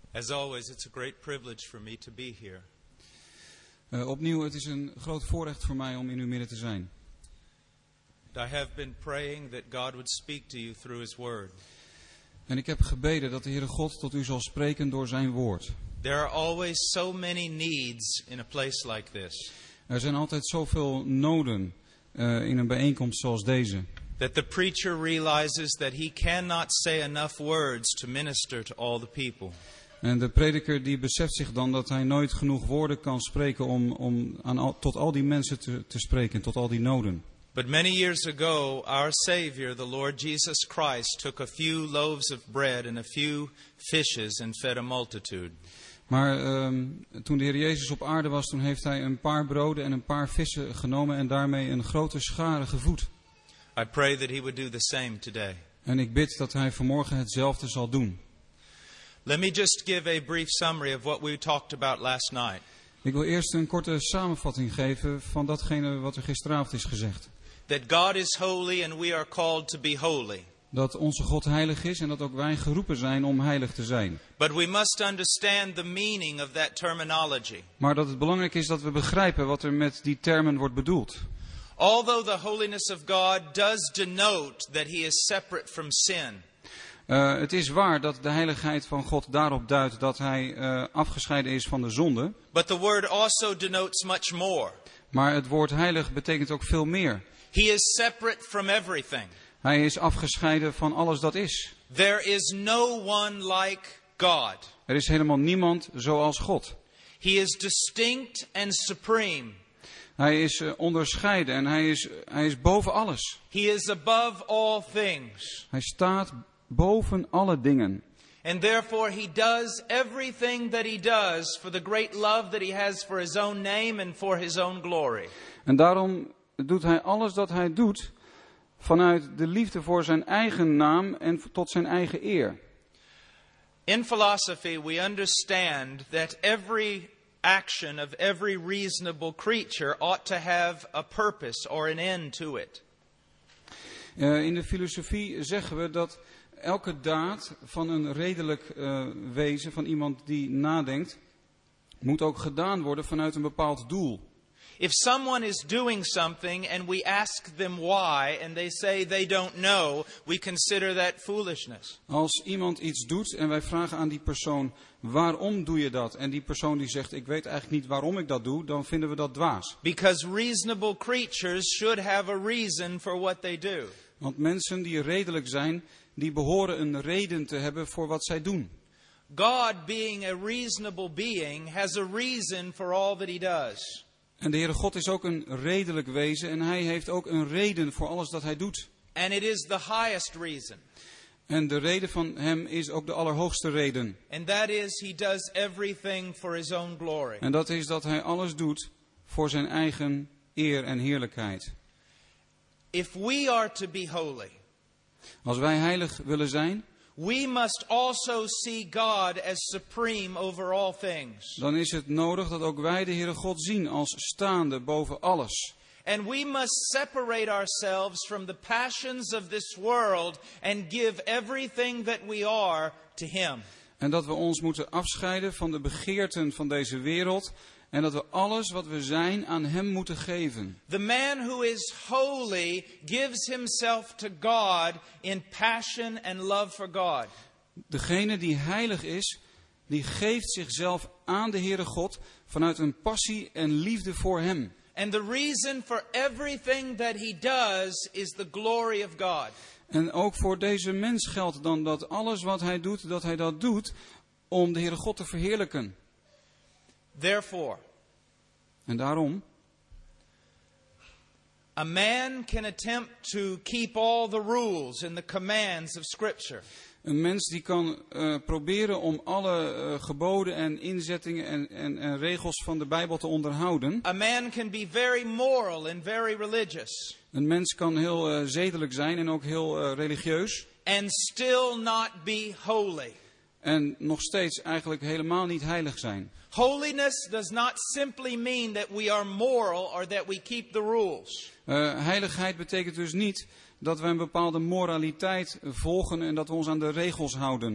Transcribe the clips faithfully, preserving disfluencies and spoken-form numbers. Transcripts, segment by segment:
As always, it's a great privilege for me to be here. Uh, opnieuw, het is een groot voorrecht voor mij om in uw midden te zijn. I have been praying that God would speak to you through His Word. En ik heb gebeden dat de Heere God tot u zal spreken door zijn woord. There are always so many needs in a place like this. Er zijn altijd zoveel noden uh, in een bijeenkomst zoals deze. That the preacher realizes that he cannot say enough words to minister to all the people. En de prediker die beseft zich dan dat hij nooit genoeg woorden kan spreken om, om aan al, tot al die mensen te, te spreken, tot al die noden. But many years ago, our Savior, the Lord Jesus Christ, took a few loaves of bread and a few fishes and fed a multitude. Maar um, toen de Heer Jezus op aarde was, toen heeft hij een paar broden en een paar vissen genomen en daarmee een grote schare gevoed. I pray that He would do the same today. En ik bid dat hij vanmorgen hetzelfde zal doen. Let me just give a brief summary of what we talked about last night. Ik wil eerst een korte samenvatting geven van datgene wat er gisteravond is gezegd. That God is holy and we are called to be holy. Dat onze God heilig is en dat ook wij geroepen zijn om heilig te zijn. But we must understand the meaning of that terminology. Maar dat het belangrijk is dat we begrijpen wat er met die termen wordt bedoeld. Although the holiness of God does denote that He is separate from sin. Uh, het is waar dat de heiligheid van God daarop duidt dat hij uh, afgescheiden is van de zonde. But the word also denotes much more. Maar het woord heilig betekent ook veel meer. He is separate from everything. Hij is afgescheiden van alles dat is. There is no one like God. Er is helemaal niemand zoals God. He is distinct and supreme. Hij is uh, onderscheiden en hij is, hij is boven alles. He is above all things. Hij staat boven alle dingen. And therefore he does everything that he does for the great love that he has for his own name and for his own glory. En daarom doet hij alles dat hij doet vanuit de liefde voor zijn eigen naam en tot zijn eigen eer. In philosophy we understand that every action of every reasonable creature ought to have a purpose or an end to it. Uh, in de filosofie zeggen we dat elke daad van een redelijk uh, wezen, van iemand die nadenkt, moet ook gedaan worden vanuit een bepaald doel. If someone is doing something and we ask them why and they say they don't know, we consider that foolishness. Als iemand iets doet en wij vragen aan die persoon, waarom doe je dat? En die persoon die zegt, ik weet eigenlijk niet waarom ik dat doe, dan vinden we dat dwaas. Because reasonable creatures should have a reason for what they do. Want mensen die redelijk zijn, die behoren een reden te hebben voor wat zij doen. God, being a reasonable being, has a reason for all that he does. En de Heere God is ook een redelijk wezen en hij heeft ook een reden voor alles dat hij doet. And it is the highest reason. En de reden van hem is ook de allerhoogste reden. And that is he does everything for his own glory. En dat is dat hij alles doet voor zijn eigen eer en heerlijkheid. If we are to be holy, als wij heilig willen zijn, we must also see God as supreme over all things. Dan is het nodig dat ook wij de Heere God zien als staande boven alles. And we must separate ourselves from the passions of this world and give everything that we are to Him. En dat we ons moeten afscheiden van de begeerten van deze wereld en dat we alles wat we zijn aan Hem moeten geven. The man who is holy gives himself to God in passion and love for God. Degene die heilig is, die geeft zichzelf aan de Heere God vanuit een passie en liefde voor Hem. And the reason for everything that he does is the glory of God. En ook voor deze mens geldt dan dat alles wat hij doet, dat hij dat doet om de Heere God te verheerlijken. Therefore, en daarom, a man can attempt to keep all the rules and the commands of Scripture. Een mens die kan uh, proberen om alle uh, geboden en inzettingen en, en, en regels van de Bijbel te onderhouden. A man can be very moral and very religious. Een mens kan heel uh, zedelijk zijn en ook heel uh, religieus. And still not be holy. En nog steeds eigenlijk helemaal niet heilig zijn. Holiness does not simply mean that we are moral or that we keep the rules. Uh, heiligheid betekent dus niet dat we een bepaalde moraliteit volgen en dat we ons aan de regels houden.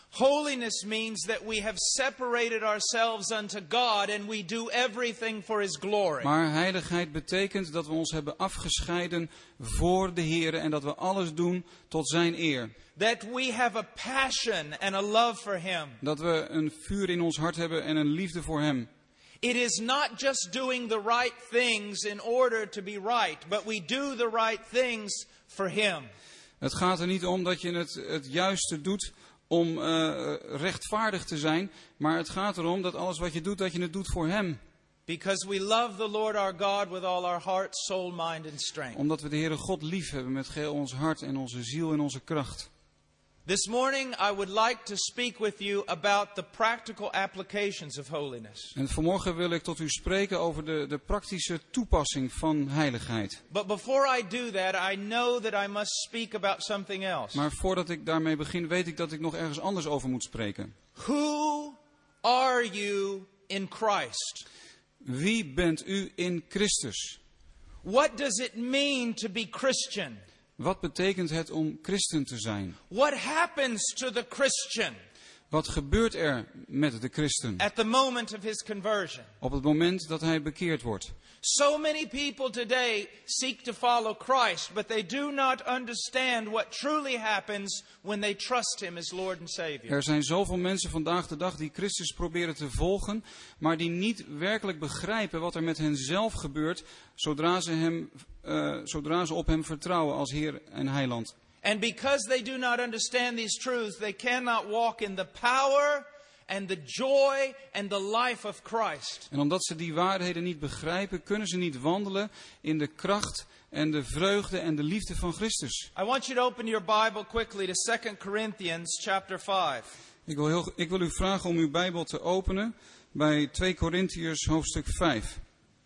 Holiness means that we have separated ourselves unto God and we do everything for His glory. Maar heiligheid betekent dat we ons hebben afgescheiden voor de Heer en dat we alles doen tot zijn eer. That we have a passion and a love for Him. Dat we een vuur in ons hart hebben en een liefde voor Hem. It is not just doing the right things in order to be right, but we do the right things for Him. Het gaat er niet om dat je het, het juiste doet om uh, rechtvaardig te zijn, maar het gaat erom dat alles wat je doet, dat je het doet voor Hem. Because we love the Lord our God with all our heart, soul, mind and strength. Omdat we de Heere God lief hebben met geheel ons hart en onze ziel en onze kracht. This morning I would like to speak with you about the practical applications of holiness. En vanmorgen wil ik tot u spreken over de, de praktische toepassing van heiligheid. But before I do that, I know that I must speak about something else. Maar voordat ik daarmee begin, weet ik dat ik nog ergens anders over moet spreken. Who are you in Christ? Wie bent u in Christus? What does it mean to be Christian? Wat betekent het om christen te zijn? What happens to the Christian? Wat gebeurt er met de christen At the moment of his conversion? op het moment dat hij bekeerd wordt? So many people today seek to follow Christ, but they do not understand what truly happens when they trust Him as Lord and Savior. Er zijn zoveel mensen vandaag de dag die Christus proberen te volgen, maar die niet werkelijk begrijpen wat er met hen zelf gebeurt, zodra ze, hem, uh, zodra ze op Hem vertrouwen als Heer en Heiland. And because they do not understand these truths, they cannot walk in the power and the joy and the life of Christ. En omdat ze die waarheden niet begrijpen, kunnen ze niet wandelen in de kracht en de vreugde en de liefde van Christus. I want you to open your Bible quickly to Second Corinthians chapter five. Ik wil, heel, ik wil u vragen om uw Bijbel te openen bij twee Korintiërs hoofdstuk vijf.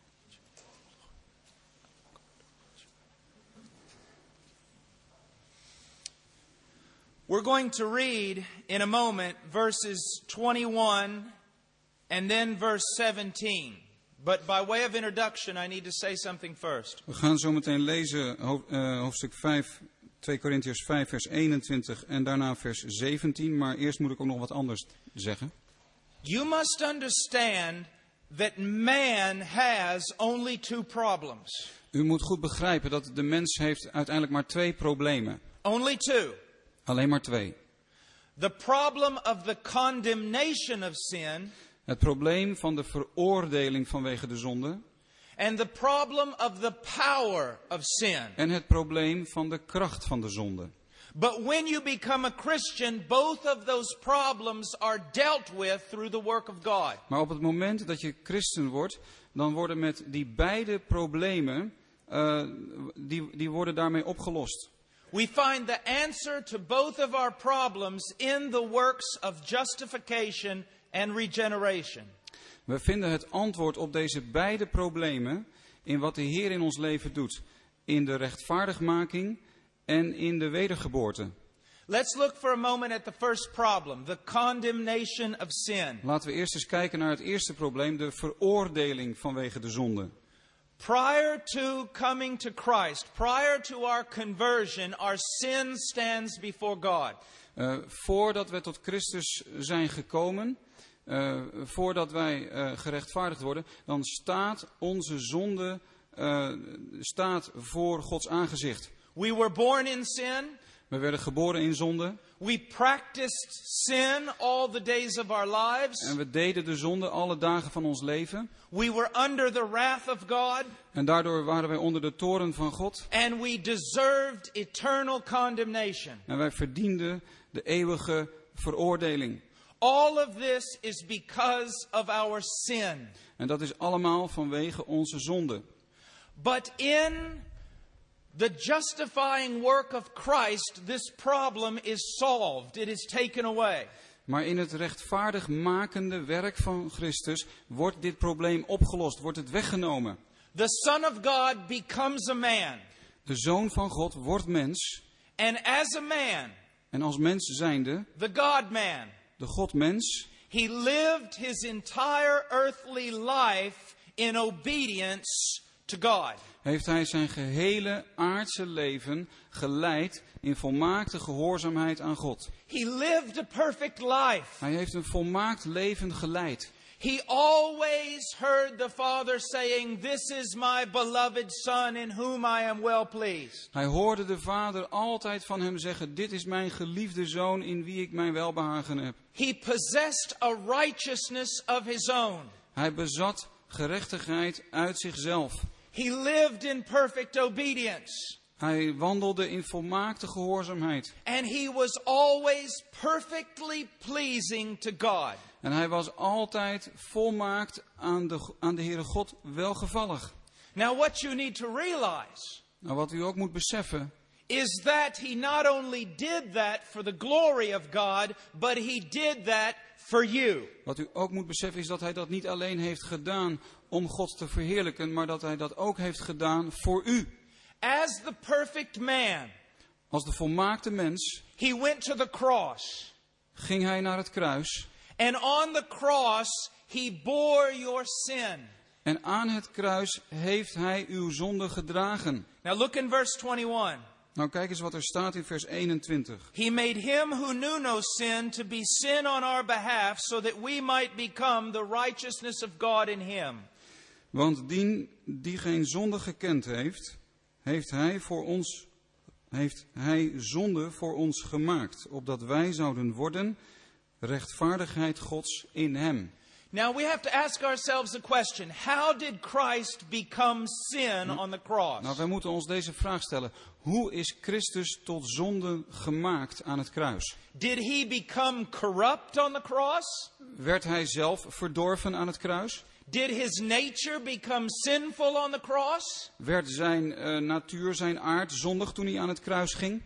We're going to read in a moment verses twenty-one and then verse seventeen. But by way of introduction, I need to say something first. We gaan zo meteen lezen ho- uh, hoofdstuk vijf, twee Korintiërs vijf, vers eenentwintig en daarna vers zeventien. Maar eerst moet ik ook nog wat anders zeggen. You must understand that man has only two problems. U moet goed begrijpen dat de mens heeft uiteindelijk maar twee problemen. Only two. Alleen maar twee. The problem of the condemnation of sin Het probleem van de veroordeling vanwege de zonde. and the problem of the power of sin. En het probleem van de kracht van de zonde. But when you become a Christian, both of those problems are dealt with through the work of God. Maar op het moment dat je christen wordt, dan worden met die beide problemen, uh, die, die worden daarmee opgelost. We find the answer to both of our problems in the works of justification and regeneration. We vinden het antwoord op deze beide problemen in wat de Heer in ons leven doet. In de rechtvaardigmaking en in de wedergeboorte. Let's look for a moment at the first problem, the condemnation of sin. Laten we eerst eens kijken naar het eerste probleem, de veroordeling vanwege de zonde. Prior to coming to Christ, prior to our conversion, our sin stands before God. Uh, voordat we tot Christus zijn gekomen, uh, voordat wij uh, gerechtvaardigd worden, dan staat onze zonde uh, staat voor Gods aangezicht. We were born in sin. We werden geboren in zonde. We practiced sin all the days of our lives. En we deden de zonde alle dagen van ons leven. We were under the wrath of God. En daardoor waren wij onder de toorn van God. And we deserved eternal condemnation. En wij verdienden de eeuwige veroordeling. All of this is because of our sin. En dat is allemaal vanwege onze zonde. But in the justifying work of Christ, this problem is solved. It is taken away. Maar in het rechtvaardig makende werk van Christus wordt dit probleem opgelost, wordt het weggenomen. The Son of God becomes a man. De Zoon van God wordt mens. And as a man, En als mens zijnde, the God-man, de God-mens, he lived his entire earthly life in obedience to God. heeft hij zijn gehele aardse leven geleid in volmaakte gehoorzaamheid aan God. He lived a perfect life. Hij heeft een volmaakt leven geleid. He always heard the Father saying, "This is my beloved Son in whom I am well pleased." Hij hoorde de Vader altijd van hem zeggen, dit is mijn geliefde Zoon in wie ik mijn welbehagen heb. He possessed a righteousness of his own. Hij bezat gerechtigheid uit zichzelf. He lived in perfect obedience. Hij wandelde in volmaakte gehoorzaamheid. And he was always perfectly pleasing to God. En hij was altijd volmaakt aan de, aan de Heere God welgevallig. Now what you need to realize Nou, wat u ook moet beseffen, is that he not only did that for the glory of God, but he did that for you. wat u ook moet beseffen is dat hij dat niet alleen heeft gedaan om God te verheerlijken, maar dat hij dat ook heeft gedaan voor u. As the perfect man, Als de volmaakte mens he went to the cross. ging hij naar het kruis. And on the cross, he bore your sin. En aan het kruis heeft hij uw zonde gedragen. Now look in verse twenty-one. Nou, kijk eens wat er staat in vers eenentwintig. He made him who knew no sin to be sin on our behalf, so that we might become the righteousness of God in him. Want dien die geen zonde gekend heeft, heeft hij voor ons, heeft hij zonde voor ons gemaakt, opdat wij zouden worden rechtvaardigheid Gods in hem. Now we have to ask ourselves the question, how did Christ become sin on the cross? Nou, wij moeten ons deze vraag stellen. Hoe is Christus tot zonde gemaakt aan het kruis? Did he become corrupt on the cross? Werd hij zelf verdorven aan het kruis? Did his nature become sinful on the cross? Werd zijn uh, natuur, zijn aard zondig toen hij aan het kruis ging?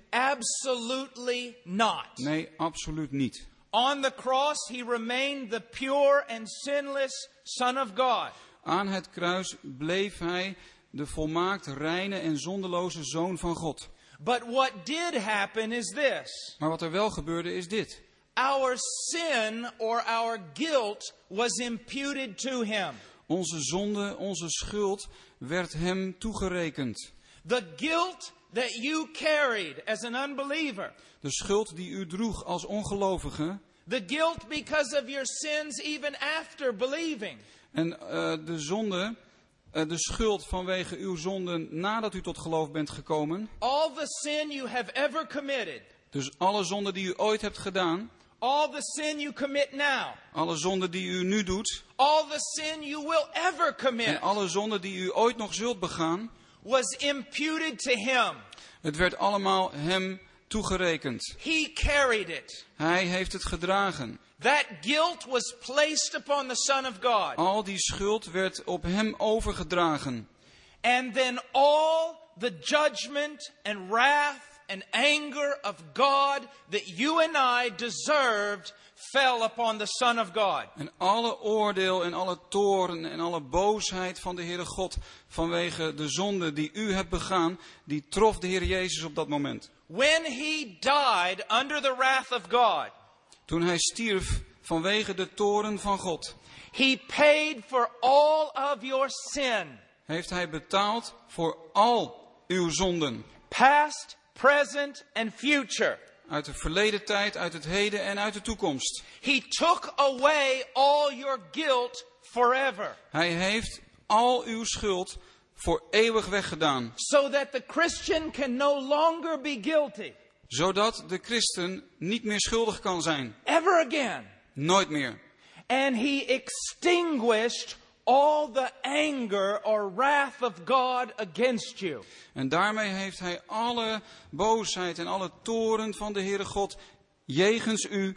Absolutely not. Nee, absoluut niet. On the cross, he remained the pure and sinless Son of God. Aan het kruis bleef hij de volmaakt reine en zondeloze Zoon van God. But what did happen is this. Maar wat er wel gebeurde is dit. Our sin or our guilt was imputed to him. Onze zonde, onze schuld werd hem toegerekend. The guilt that you carried as an unbeliever. De schuld die u droeg als ongelovige. The guilt because of your sins even after believing. En uh, de zonde, uh, de schuld vanwege uw zonden nadat u tot geloof bent gekomen. All the sin you have ever committed. Dus alle zonden die u ooit hebt gedaan. All the sin you commit now. Alle zonden die u nu doet. All the sin you will ever commit. En alle zonden die u ooit nog zult begaan. Was imputed to him. Het werd allemaal hem toegerekend. He carried it. Hij heeft het gedragen. That guilt was placed upon the Son of God. Al die schuld werd op hem overgedragen. And then all the judgment and wrath and anger of God that you and I deserved fell upon the Son of God. En alle oordeel en alle toorn en alle boosheid van de Heere God vanwege de zonde die u hebt begaan, die trof de Heer Jezus op dat moment. When he died under the wrath of God, toen hij stierf vanwege de toorn van God, he paid for all of your sin. Heeft hij betaald voor al uw zonden. Past, present and future. Uit de verleden tijd, uit het heden en uit de toekomst. He took away all your guilt forever. Hij heeft al uw schuld voor eeuwig weggedaan. So that the Christian can no longer be guilty. Zodat de christen niet meer schuldig kan zijn. Ever again. Nooit meer. And he extinguished all the anger or wrath of God against you. En daarmee heeft hij alle boosheid en alle toorn van de Heere God jegens u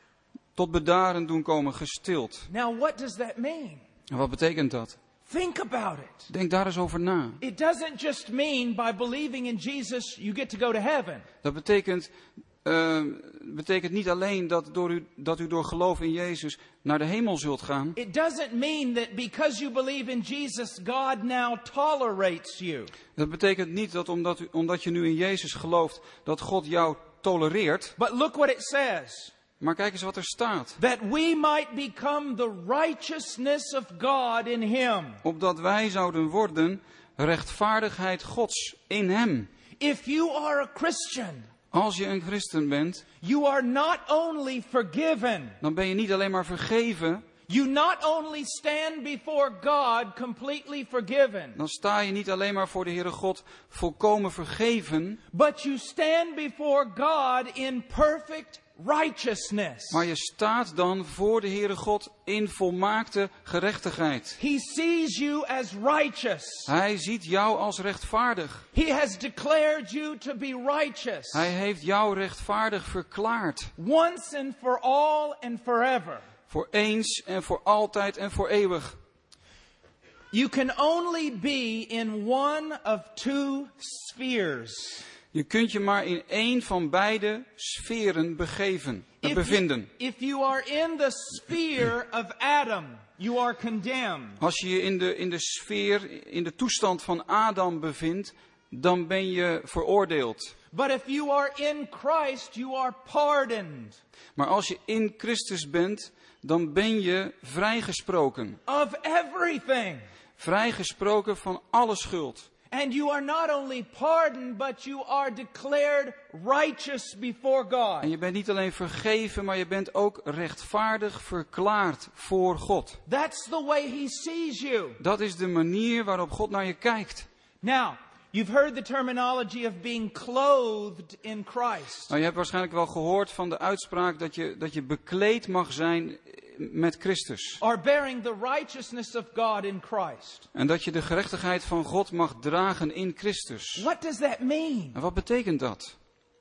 tot bedaren doen komen, gestild. Now what does that mean? En wat betekent dat? Think about it. Denk daar eens over na. It doesn't just mean by believing in Jesus you get to go to heaven. Dat betekent, uh, betekent niet alleen dat, door u, dat u door geloof in Jezus naar de hemel zult gaan. It doesn't mean that because you believe in Jesus, God now tolerates you. Dat betekent niet dat omdat, u, omdat je nu in Jezus gelooft, dat God jou tolereert. But look what it says. Maar kijk eens wat er staat. That we might become the righteousness of God in him. Opdat wij zouden worden rechtvaardigheid Gods in hem. If you are a Christian, Als je een christen bent, you are not only forgiven, dan ben je niet alleen maar vergeven. you not only stand before God completely forgiven, Dan sta je niet alleen maar voor de Heere God volkomen vergeven. but you stand before God in perfect righteousness. Maar je staat dan voor de Heere God in volmaakte gerechtigheid. He sees you as righteous. Hij ziet jou als rechtvaardig. He has declared you to be righteous. Hij heeft jou rechtvaardig verklaard. Once and for all and forever. Voor eens en voor altijd en voor eeuwig. You can only be in one of two spheres. Je kunt je maar in één van beide sferen begeven, If bevinden. you, if you are in the sphere of Adam, you are condemned. Als je je in de, in de sfeer, in de toestand van Adam bevindt, dan ben je veroordeeld. But if you are in Christ, you are pardoned. Maar als je in Christus bent, dan ben je vrijgesproken. Of everything. Vrijgesproken van alle schuld. And you are not only pardoned, but you are declared righteous before God. En je bent niet alleen vergeven, maar je bent ook rechtvaardig verklaard voor God. That's the way He sees you. Dat is de manier waarop God naar je kijkt. Now, you've heard the terminology of being clothed in Christ. Nou, je hebt waarschijnlijk wel gehoord van de uitspraak dat je, dat je bekleed mag zijn met Christus. Or bearing the righteousness of God in Christ. En dat je de gerechtigheid van God mag dragen in Christus. What does that mean? En wat betekent dat?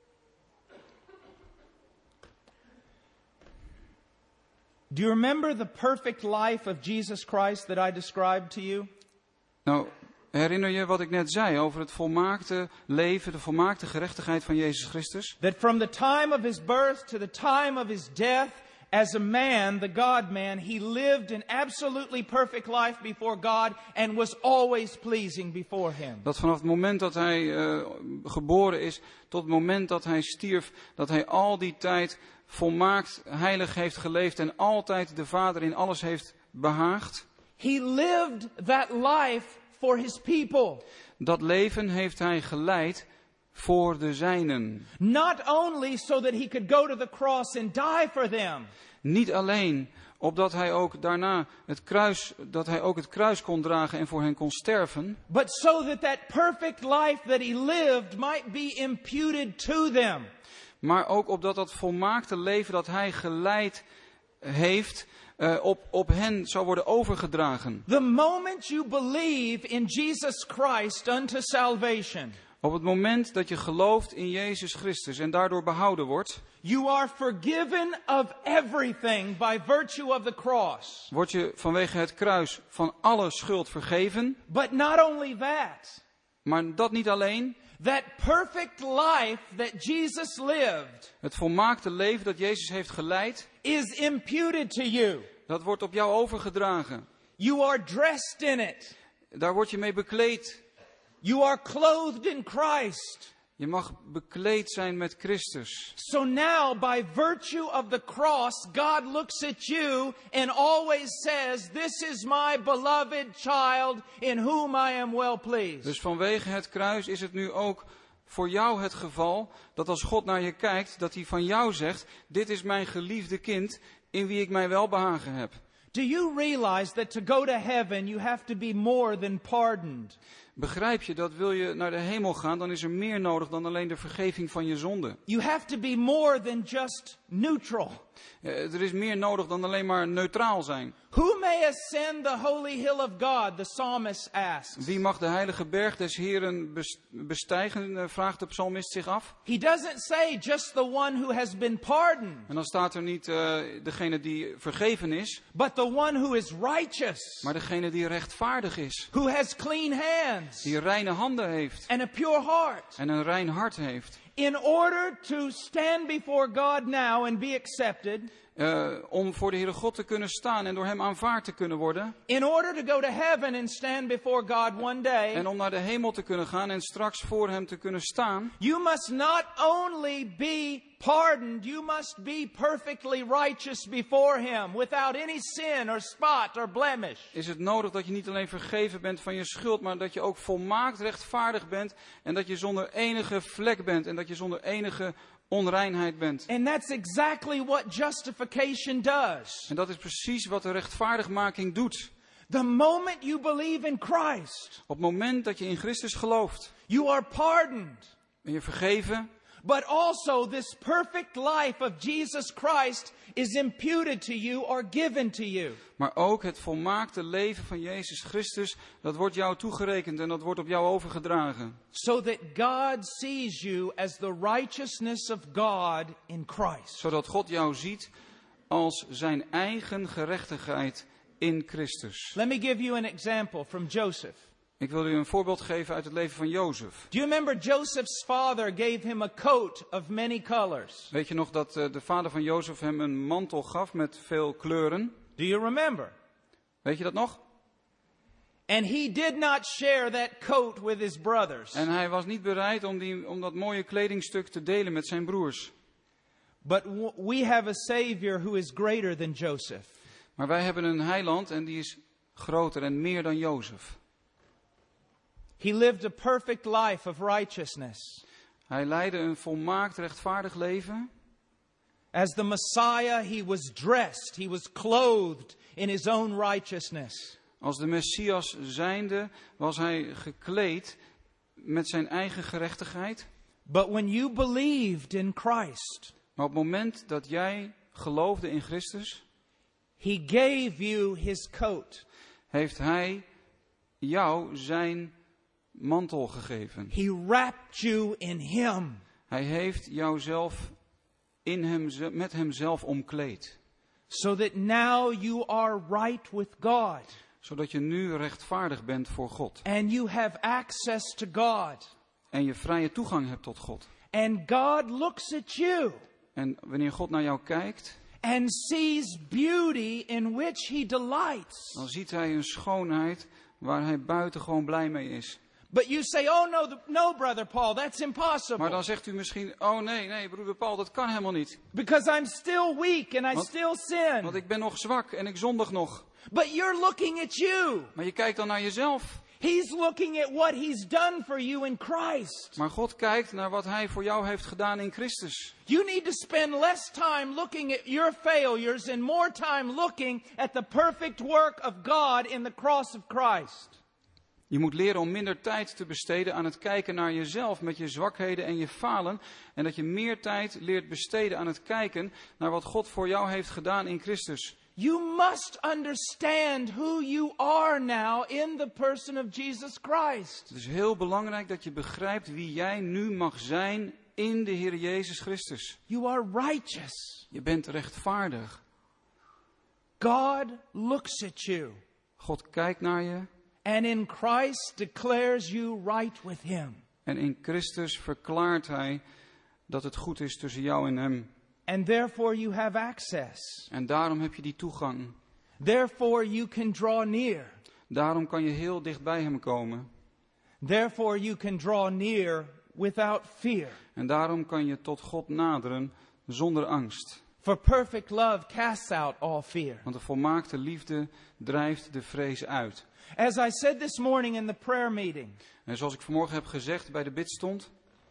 Do you remember the perfect life of Jesus Christ that I described to you? Nou, herinner je wat ik net zei over het volmaakte leven, de volmaakte gerechtigheid van Jezus Christus? That from the time of His birth to the time of His death, as a man, the God-man, He lived an absolutely perfect life before God and was always pleasing before Him. Dat vanaf het moment dat hij uh, geboren is tot het moment dat hij stierf, dat hij al die tijd volmaakt heilig heeft geleefd en altijd de Vader in alles heeft behaagd. He lived that life for His people. Dat leven heeft hij geleid voor de zijnen. Not only so that He could go to the cross and die for them. Niet alleen opdat hij ook daarna het kruis, dat hij ook het kruis kon dragen en voor hen kon sterven. But so that that perfect life that He lived might be imputed to them. Maar ook opdat dat volmaakte leven dat hij geleid heeft, uh, op, op hen zou worden overgedragen. The moment you believe in Jesus Christ unto salvation, Op het moment dat je gelooft in Jezus Christus en daardoor behouden wordt, you are forgiven of everything by virtue of the cross. word je vanwege het kruis van alle schuld vergeven. But not only that, Maar dat niet alleen. that perfect life that Jesus lived Het volmaakte leven dat Jezus heeft geleid, is imputed to you. dat wordt op jou overgedragen. You are dressed in it. Daar word je mee bekleed. You are clothed in Christ. Je mag bekleed zijn met Christus. So now, by virtue of the cross, God looks at you and always says, "This is my beloved child in whom I am well pleased." Dus vanwege het kruis is het nu ook voor jou het geval dat als God naar je kijkt, dat hij van jou zegt, dit is mijn geliefde kind in wie ik mij welbehagen heb. Do you realize that to go to heaven you have to be more than pardoned? Begrijp je dat wil je naar de hemel gaan, dan is er meer nodig dan alleen de vergeving van je zonde. You have to be more than just neutral. Uh, er is meer nodig dan alleen maar neutraal zijn. Who may ascend the holy hill of God, the psalmist asks. Wie mag de heilige berg des Heeren bestijgen, uh, vraagt de psalmist zich af. He doesn't say just the one who has been pardoned, En dan staat er niet uh, degene die vergeven is, but the one who is righteous, maar degene die rechtvaardig is. who has clean hands Die reine handen heeft and a pure heart. en een rein hart heeft. In order to stand before God now and be accepted, Uh, om voor de Heere God te kunnen staan en door hem aanvaard te kunnen worden. In order to go to heaven and stand before God one day. En om naar de hemel te kunnen gaan en straks voor hem te kunnen staan. You must not only be pardoned, you must be perfectly righteous before him, without any sin or spot or blemish. Is het nodig dat je niet alleen vergeven bent van je schuld, maar dat je ook volmaakt rechtvaardig bent en dat je zonder enige vlek bent en dat je zonder enige onreinheid bent. And that's exactly what justification does. En dat is precies wat de rechtvaardigmaking doet. The moment you believe in Christ, op het moment dat je in Christus gelooft, you are pardoned. Ben je vergeven? But also this perfect life of Jesus Christ is imputed to you or given to you. Maar ook het volmaakte leven van Jezus Christus, dat wordt jou toegerekend en dat wordt op jou overgedragen. So that God sees you as the righteousness of God in Christ. Zodat God jou ziet als zijn eigen gerechtigheid in Christus. Let me give you an example from Joseph. Ik wil u een voorbeeld geven uit het leven van Jozef. Do you remember Joseph's father gave him a coat of many colors? Weet je nog dat uh, de vader van Jozef hem een mantel gaf met veel kleuren? Do you remember? Weet je dat nog? And he did not share that coat with his brothers. En hij was niet bereid om, die, om dat mooie kledingstuk te delen met zijn broers. But we have a Savior who is greater than Joseph. Maar wij hebben een heiland en die is groter en meer dan Jozef. He lived a perfect life of righteousness. Hij leidde een volmaakt rechtvaardig leven. As the Messiah, he was dressed, he was clothed in his own righteousness. Als de Messias zijnde was hij gekleed met zijn eigen gerechtigheid. But when you believed in Christ, maar op het moment dat jij geloofde in Christus, he gave you his coat. Heeft hij jou zijn mantel gegeven. He wrapped you in him. Hij heeft jouzelf in hem, met hemzelf omkleed. So that now you are right with God. Zodat je nu rechtvaardig bent voor God. And you have access to God. En je vrije toegang hebt tot God. And God looks at you. En wanneer God naar jou kijkt, and sees beauty in which he delights. Dan ziet hij een schoonheid waar hij buitengewoon blij mee is. But you say, oh no, the, no, brother Paul, that's impossible. Maar dan zegt u misschien, oh nee, nee, broeder Paul, dat kan helemaal niet. Because I'm still weak and I want, still sin. Want ik ben nog zwak en ik zondig nog. But you're looking at you. Maar je kijkt dan naar jezelf. He's looking at what he's done for you in Christ. Maar God kijkt naar wat hij voor jou heeft gedaan in Christus. You need to spend less time looking at your failures and more time looking at the perfect work of God in the cross of Christ. Je moet leren om minder tijd te besteden aan het kijken naar jezelf met je zwakheden en je falen. En dat je meer tijd leert besteden aan het kijken naar wat God voor jou heeft gedaan in Christus. You must understand who you are now in the person of Jesus Christ. Het is heel belangrijk dat je begrijpt wie jij nu mag zijn in de Heer Jezus Christus. You are righteous. Je bent rechtvaardig. God looks at you. God kijkt naar je. And in Christ declares you right with him. En in Christus verklaart hij dat het goed is tussen jou en hem. And therefore you have access. En daarom heb je die toegang. Therefore you can draw near. Daarom kan je heel dicht bij hem komen. Therefore you can draw near without fear. En daarom kan je tot God naderen zonder angst. For perfect love casts out all fear. Want de volmaakte liefde drijft de vrees uit. As I said this morning in the prayer meeting. En zoals ik vanmorgen heb gezegd bij de bidstond.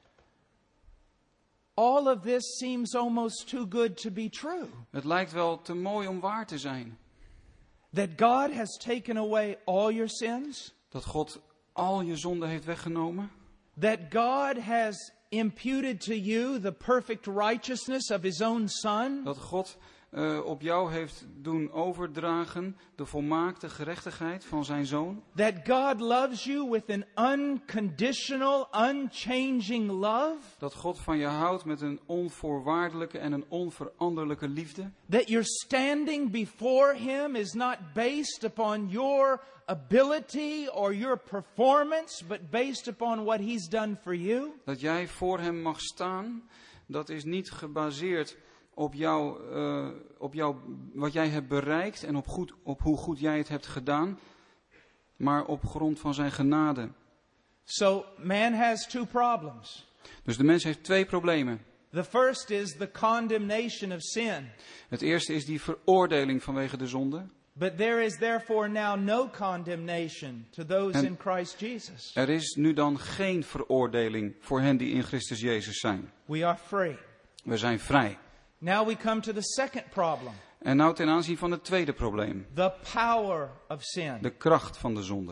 All of this seems almost too good to be true. Het lijkt wel te mooi om waar te zijn. That God has taken away all your sins. Dat God al je zonden heeft weggenomen. That God has imputed to you the perfect righteousness of his own son. Dat God uh, op jou heeft doen overdragen de volmaakte gerechtigheid van zijn zoon. That God loves you with an unconditional, unchanging love. Dat God van je houdt met een onvoorwaardelijke en een onveranderlijke liefde. That your standing before him is not based upon your ability or your performance, but based upon what he's done for you. Dat jij voor hem mag staan, dat is niet gebaseerd op, jou, uh, op jou, wat jij hebt bereikt en op, goed, op hoe goed jij het hebt gedaan, maar op grond van zijn genade. So man has two problems. Dus de mens heeft twee problemen. The first is the condemnation of sin. Het eerste is die veroordeling vanwege de zonde. But there is therefore now no condemnation to those En in Christ Jesus. er is nu dan geen veroordeling voor hen die in Christus Jezus zijn. We are free. We zijn vrij. Now we come to the second problem. En nou ten aanzien van het tweede probleem. The power of sin. De kracht van de zonde.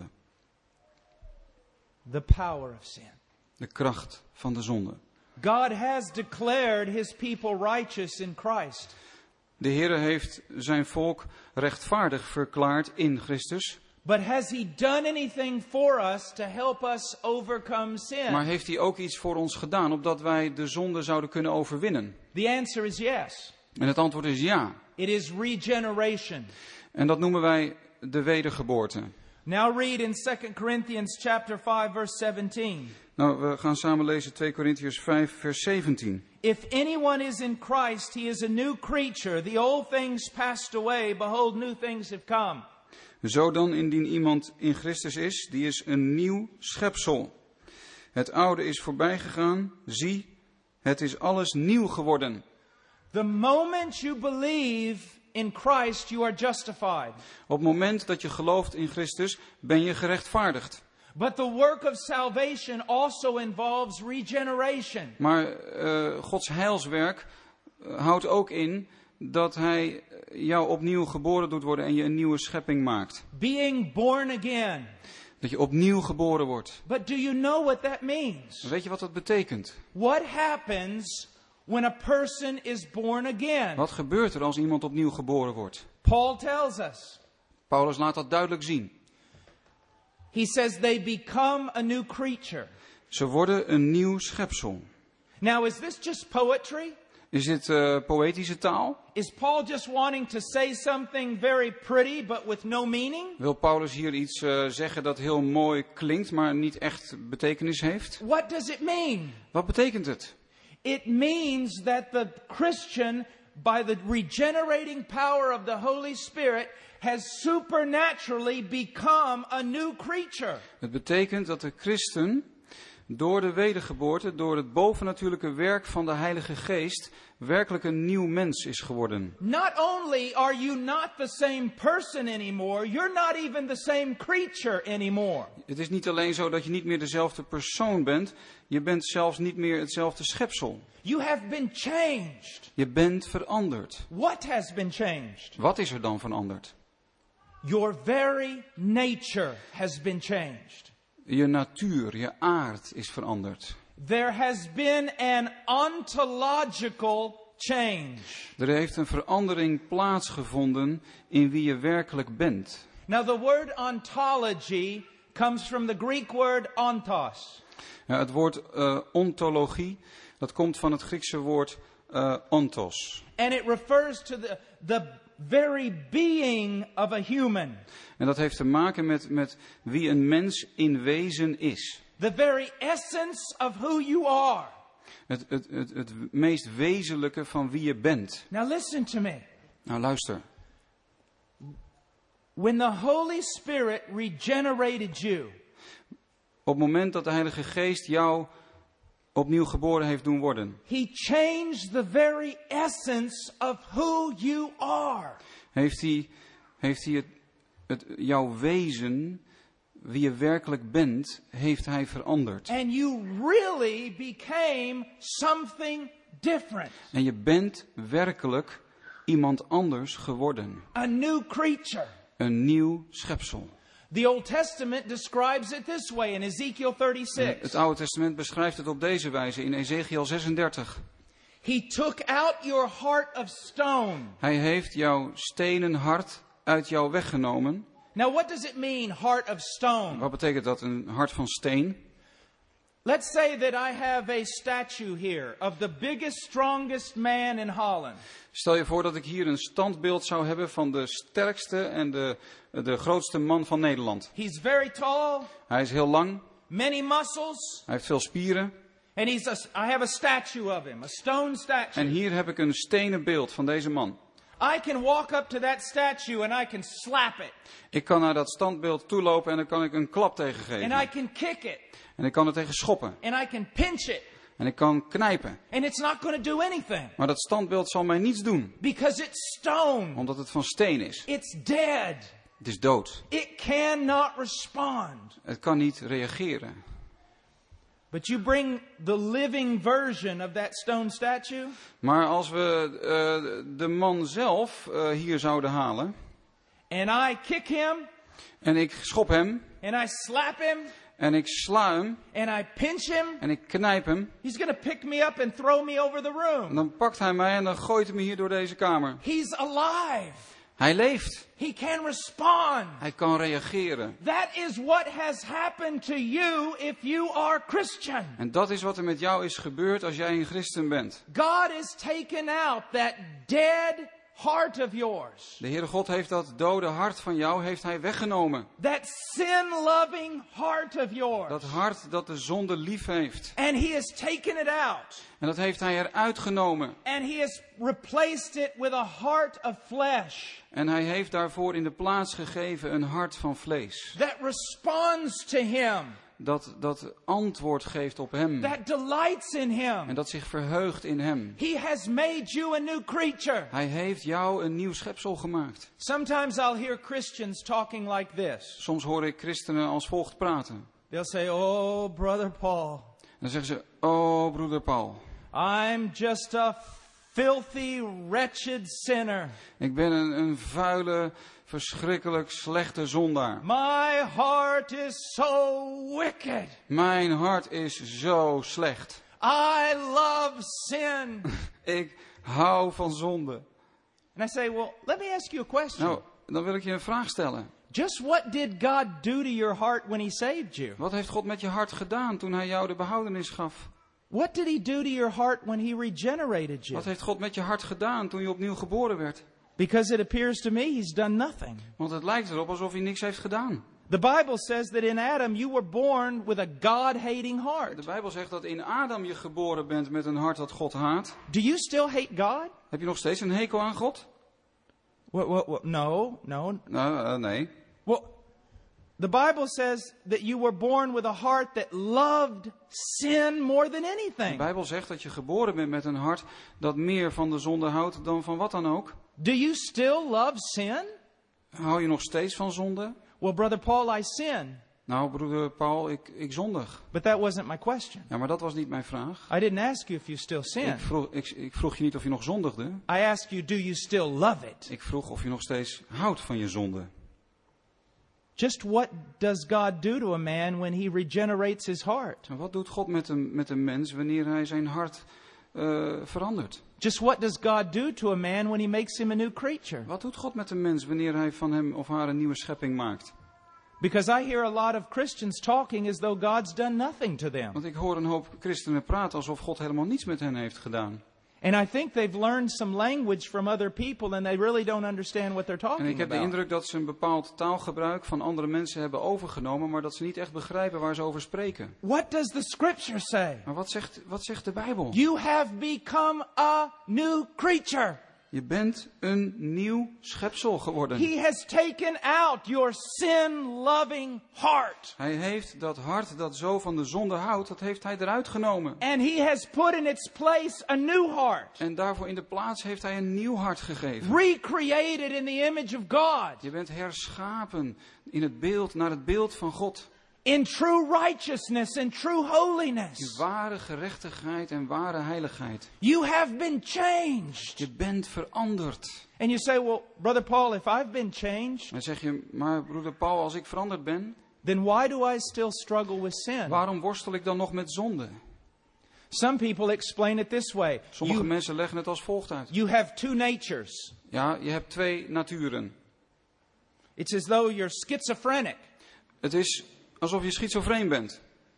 The power of sin. De kracht van de zonde. God has declared his people righteous in Christ. De Heere heeft zijn volk rechtvaardig verklaard in Christus. But has he done anything for us to help us overcome sin? Maar heeft hij ook iets voor ons gedaan, opdat wij de zonde zouden kunnen overwinnen? The answer is yes. En het antwoord is ja. It is regeneration. En dat noemen wij de wedergeboorte. Now read in Second Corinthians chapter five verse seventeen. Nou, we gaan samen lezen twee Korintiërs vijf vers zeventien. If anyone is in Christ, he is a new creature. The old things passed away. Behold, new things have come. Zo dan, indien iemand in Christus is, die is een nieuw schepsel. Het oude is voorbij gegaan. Zie, het is alles nieuw geworden. The moment you believe in Christ, you are justified. Op het moment dat je gelooft in Christus, ben je gerechtvaardigd. But the work of salvation also involves regeneration. Maar uh, Gods heilswerk uh, houdt ook in dat hij jou opnieuw geboren doet worden en je een nieuwe schepping maakt. Being born again. Dat je opnieuw geboren wordt. But do you know what that means? Weet je wat dat betekent? What happens when a person is born again? Wat gebeurt er als iemand opnieuw geboren wordt? Paul tells us. Paulus laat dat duidelijk zien. He says they become a new creature. Ze worden een nieuw schepsel. Now, is this just poetry? Is dit uh, poëtische taal? Is Paul just wanting to say something very pretty but with no meaning? Wil Paulus hier iets uh, zeggen dat heel mooi klinkt, maar niet echt betekenis heeft? What does it mean? Wat betekent het? It means that the Christian, by the regenerating power of the Holy Spirit, has supernaturally become a new creature. Het betekent dat de christen door de wedergeboorte, door het bovennatuurlijke werk van de Heilige Geest, werkelijk een nieuw mens is geworden. Not only are you not the same person anymore, you're not even the same creature anymore. Het is niet alleen zo dat je niet meer dezelfde persoon bent, je bent zelfs niet meer hetzelfde schepsel. You have been changed. Je bent veranderd. What has been changed? Wat is er dan veranderd? Your very nature has been changed. Je natuur, je aard is veranderd. There has been an ontological change. Er heeft een verandering plaatsgevonden in wie je werkelijk bent. Now the word ontology comes from the Greek word ontos. Ja, het woord uh, ontologie, dat komt van het Griekse woord uh, ontos. And it refers to the, the very being of a human. En dat heeft te maken met, met wie een mens in wezen is. The very essence of who you are. Het, het, het, het meest wezenlijke van wie je bent. Now listen to me. Nou luister. When the Holy Spirit regenerated you. Op het moment dat de Heilige Geest jou opnieuw geboren heeft doen worden. He changed the very essence of who you are. Heeft hij, heeft hij het, het, jouw wezen, wie je werkelijk bent, heeft hij veranderd. And you really became something different. En je bent werkelijk iemand anders geworden. A new creature. Een nieuw schepsel. The Old Testament describes it this way in Ezekiel thirty-six. Het Oude Testament beschrijft het op deze wijze in Ezekiel zesendertig. He took out your heart of stone. Hij heeft jouw stenen hart uit jou weggenomen. Now what does it mean, heart of stone? Wat betekent dat, een hart van steen? Let's say that I have a statue here of the biggest, strongest man in Holland. Stel je voor dat ik hier een standbeeld zou hebben van de sterkste en de, de grootste man van Nederland. He's very tall. Hij is heel lang. Many muscles. Hij heeft veel spieren. And he's a, I have a statue of him, a stone statue. En hier heb ik een stenen beeld van deze man. I can walk up to that statue and I can slap it. Ik kan naar dat standbeeld toelopen en dan kan ik een klap tegen And geven. I can kick it. En ik kan er tegen schoppen. And I can pinch it. En ik kan knijpen. And it's not going to do anything. Maar dat standbeeld zal mij niets doen. Because it's stone. Omdat het van steen is. It's dead. Het is dood. It cannot respond. Het kan niet reageren. But you bring the living version of that stone statue. Maar als we uh, de man zelf uh, hier zouden halen. And I kick him. En ik schop hem. And I slap him. En ik sla hem. And I pinch him. En ik knijp hem. He's going to pick me up and throw me over the room. En dan pakt hij mij en dan gooit hij me hier door deze kamer. He's alive. Hij leeft. He can respond. Hij kan reageren. That is what has happened to you if you are Christian. En dat is wat er met jou is gebeurd als jij een christen bent. God has taken out that dead heart of yours. De Heere God heeft dat dode hart van jou heeft hij weggenomen. That sin-loving heart of yours. Dat hart dat de zonde lief heeft. And he has taken it out. En dat heeft hij eruit genomen. And he has replaced it with a heart of flesh. En hij heeft daarvoor in de plaats gegeven een hart van vlees. That responds to him. Dat, dat antwoord geeft op hem. That delights in him. En dat zich verheugt in hem. He has made you a new creature. Hij heeft jou een nieuw schepsel gemaakt. Sometimes I'll hear Christians talking like this. Soms hoor ik christenen als volgt praten. They'll say, "Oh, brother Paul. En dan zeggen ze, oh broeder Paul. I'm just a filthy, wretched sinner. Ik ben een, een vuile, verschrikkelijk slechte zondaar. My heart is so wicked. Mijn hart is zo slecht. I love sin." Ik hou van zonde. And I say, well, let me ask you a question. Nou, dan wil ik je een vraag stellen. Just what did God do to your heart when he saved you? Wat heeft God met je hart gedaan toen hij jou de behoudenis gaf? What did he do to your heart when he regenerated you? Wat heeft God met je hart gedaan toen je opnieuw geboren werd? Because it appears to me he's done nothing. Want het lijkt erop alsof hij niks heeft gedaan. The Bible says that in Adam you were born with a God-hating heart. De Bijbel zegt dat in Adam je geboren bent met een hart dat God haat. Do you still hate God? Heb je nog steeds een hekel aan God? What, what, what? No, no. Nou, uh, nee. Well, the Bible says that you were born with a heart that loved sin more than De anything. Bijbel zegt dat je geboren bent met een hart dat meer van de zonde houdt dan van wat dan ook. Do you still love sin? Hou je nog steeds van zonde? Well, brother Paul, I sin. Nou, broeder Paul, ik, ik zondig. But that wasn't my question. Ja, maar dat was niet mijn vraag. I didn't ask you if you still sin. Ik vroeg, ik, ik vroeg je niet of je nog zondigde. I asked you, do you still love it? Ik vroeg of je nog steeds houdt van je zonde. Just what does God do to a man when he regenerates his heart? En wat doet God met een, met een mens wanneer hij zijn hart uh, verandert? Just what does God do to a man when he makes him a new creature? Wat doet God met een mens wanneer hij van hem of haar een nieuwe schepping maakt? Because I hear a lot of Christians talking as though God's done nothing to them. Want ik hoor een hoop christenen praten alsof God helemaal niets met hen heeft gedaan. And I think they've learned some language from other people and they really don't understand what they're En talking ik heb de about. indruk dat ze een bepaald taalgebruik van andere mensen hebben overgenomen, maar dat ze niet echt begrijpen waar ze over spreken. What does the scripture say? Maar wat zegt, wat zegt de Bijbel? You have become a new creature. Je bent een nieuw schepsel geworden. He has taken out your sin-loving heart. Hij heeft dat hart dat zo van de zonde houdt, dat heeft hij eruit genomen. And he has put in its place a new heart. En daarvoor in de plaats heeft hij een nieuw hart gegeven. Recreated in the image of God. Je bent herschapen in het beeld, naar het beeld van God. In true righteousness and true In holiness. ware gerechtigheid en ware heiligheid. You have been changed. Je bent veranderd. And you say, well, Brother Paul, if I've been changed, Dan zeg je, maar broeder Paul, als ik veranderd ben, then why do I still struggle with sin? waarom worstel ik dan nog met zonde? Some people explain it this way. Sommige You, mensen leggen het als volgt uit. you have two natures. Ja, je hebt twee naturen. It's as though you're schizophrenic. Het is alsof je schizofreen bent.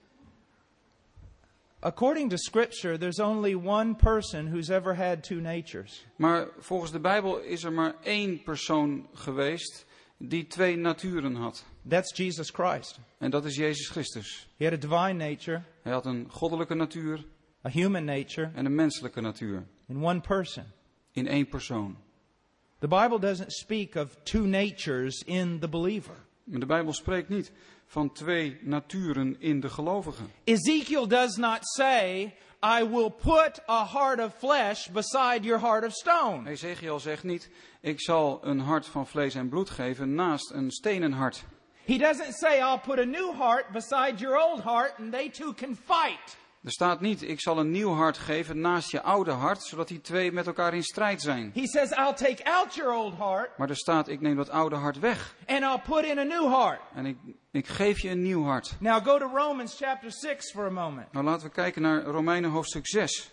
According to Scripture, there's only one person who's ever had two natures. Maar volgens de Bijbel is er maar één persoon geweest die twee naturen had. That's Jesus Christ. En dat is Jezus Christus. He had a divine nature, Hij had een goddelijke natuur a human nature, en een menselijke natuur. in one person. In één persoon. The Bible doesn't speak of two natures in the believer. Maar de Bijbel spreekt niet van twee naturen in de gelovigen. Ezekiel does not say, I will put a heart of flesh beside your heart of stone. Ezekiel zegt niet, ik zal een hart van vlees en bloed geven naast een stenen hart. He doesn't say, I'll put a new heart beside your old heart and they two can fight. Er staat niet, ik zal een nieuw hart geven naast je oude hart, zodat die twee met elkaar in strijd zijn. He says, I'll take out your old heart Maar er staat, ik neem dat oude hart weg. and I'll put in a new heart. En ik, ik geef je een nieuw hart. Now go to Romans chapter six for a moment. Nou, laten we kijken naar Romeinen hoofdstuk zes.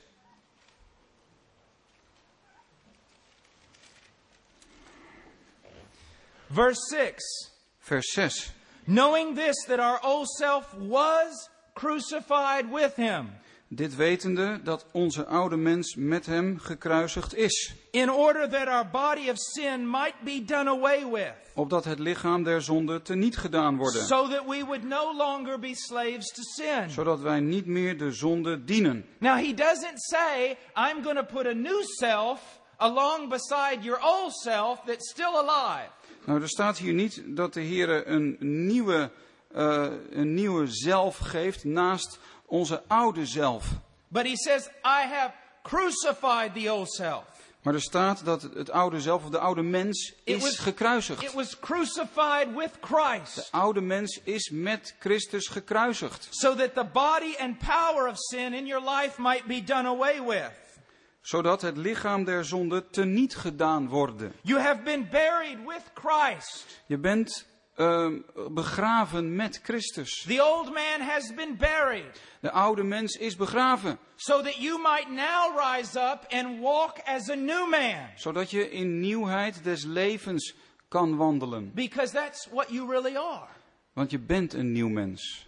Verse six. Vers zes. Knowing this, that our old self was crucified with him, Dit wetende dat onze oude mens met hem gekruisigd is. in order that our body of sin might be done away with, Opdat het lichaam der zonde teniet gedaan worden. so that we would no longer be slaves to sin. Zodat wij niet meer de zonde dienen. Now he doesn't say, I'm going to put a new self along beside your old self that's still alive. Nou, er staat hier niet dat de Heer een nieuwe, uh, een nieuwe zelf geeft naast onze oude zelf. But he says, I have crucified the old self. Maar er staat dat het oude zelf, of de oude mens, It is was- gekruisigd. It was crucified with Christ, De oude mens is met Christus gekruisigd. so that the body and power of sin in your life might be done away with. Zodat het lichaam der zonde teniet gedaan worden. You have been buried with Christ. Je bent uh, begraven met Christus. The old man has been buried, De oude mens is begraven. so that you might now rise up and walk as a new man. Zodat je in nieuwheid des levens kan wandelen. Because that's what you really are. Want je bent een nieuw mens.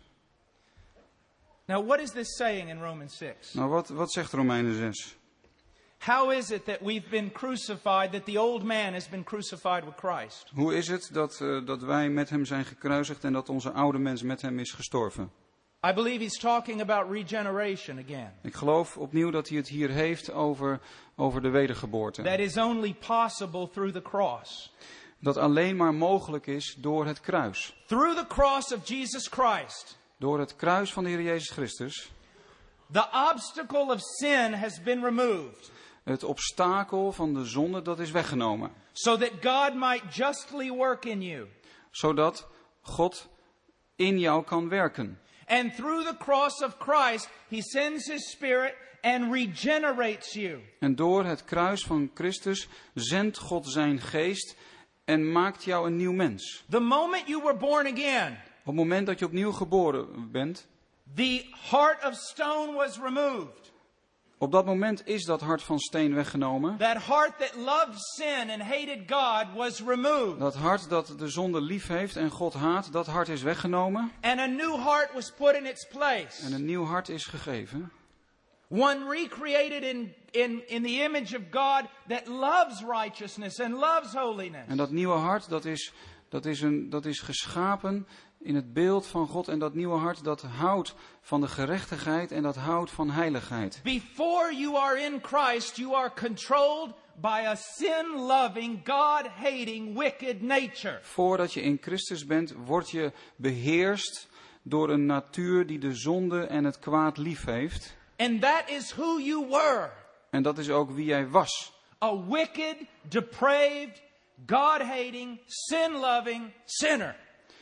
Now, what is this saying in Romans six? Nou, wat, wat zegt Romeinen zes? How is it that we've been crucified, that the old man has been crucified with Christ? Hoe is het dat, uh, dat wij met hem zijn gekruisigd en dat onze oude mens met hem is gestorven? I believe he's talking about regeneration again. Ik geloof opnieuw dat hij het hier heeft over, over de wedergeboorte. That is only possible through the cross. Dat alleen maar mogelijk is door het kruis. Through the cross of Jesus Christ, Door het kruis van de Heer Jezus Christus. the obstacle of sin has been removed, Het obstakel van de zonde, dat is weggenomen. so that God might justly work in you. Zodat God in jou kan werken. And through the cross of Christ, he sends his Spirit and regenerates you. En door het kruis van Christus zendt God zijn geest en maakt jou een nieuw mens. The moment you were born again, Op het moment dat je opnieuw geboren bent, the heart of stone was removed. op dat moment is dat hart van steen weggenomen. That heart that loved sin and hated God was removed. Dat hart dat de zonde lief heeft en God haat, dat hart is weggenomen. And a new heart was put in its place. En een nieuw hart is gegeven. One recreated in, in, in the image of God that loves righteousness and loves holiness. En dat nieuwe hart, dat is, dat is, een, dat is geschapen in het beeld van God. En dat nieuwe hart, dat houdt van de gerechtigheid en dat houdt van heiligheid. Before you are in Christ, you are controlled by a sin-loving, God-hating, wicked nature. Voordat je in Christus bent, word je beheerst door een natuur die de zonde en het kwaad lief heeft. And that is who you were. En dat is ook wie jij was. A wicked, depraved, God-hating, sin-loving sinner.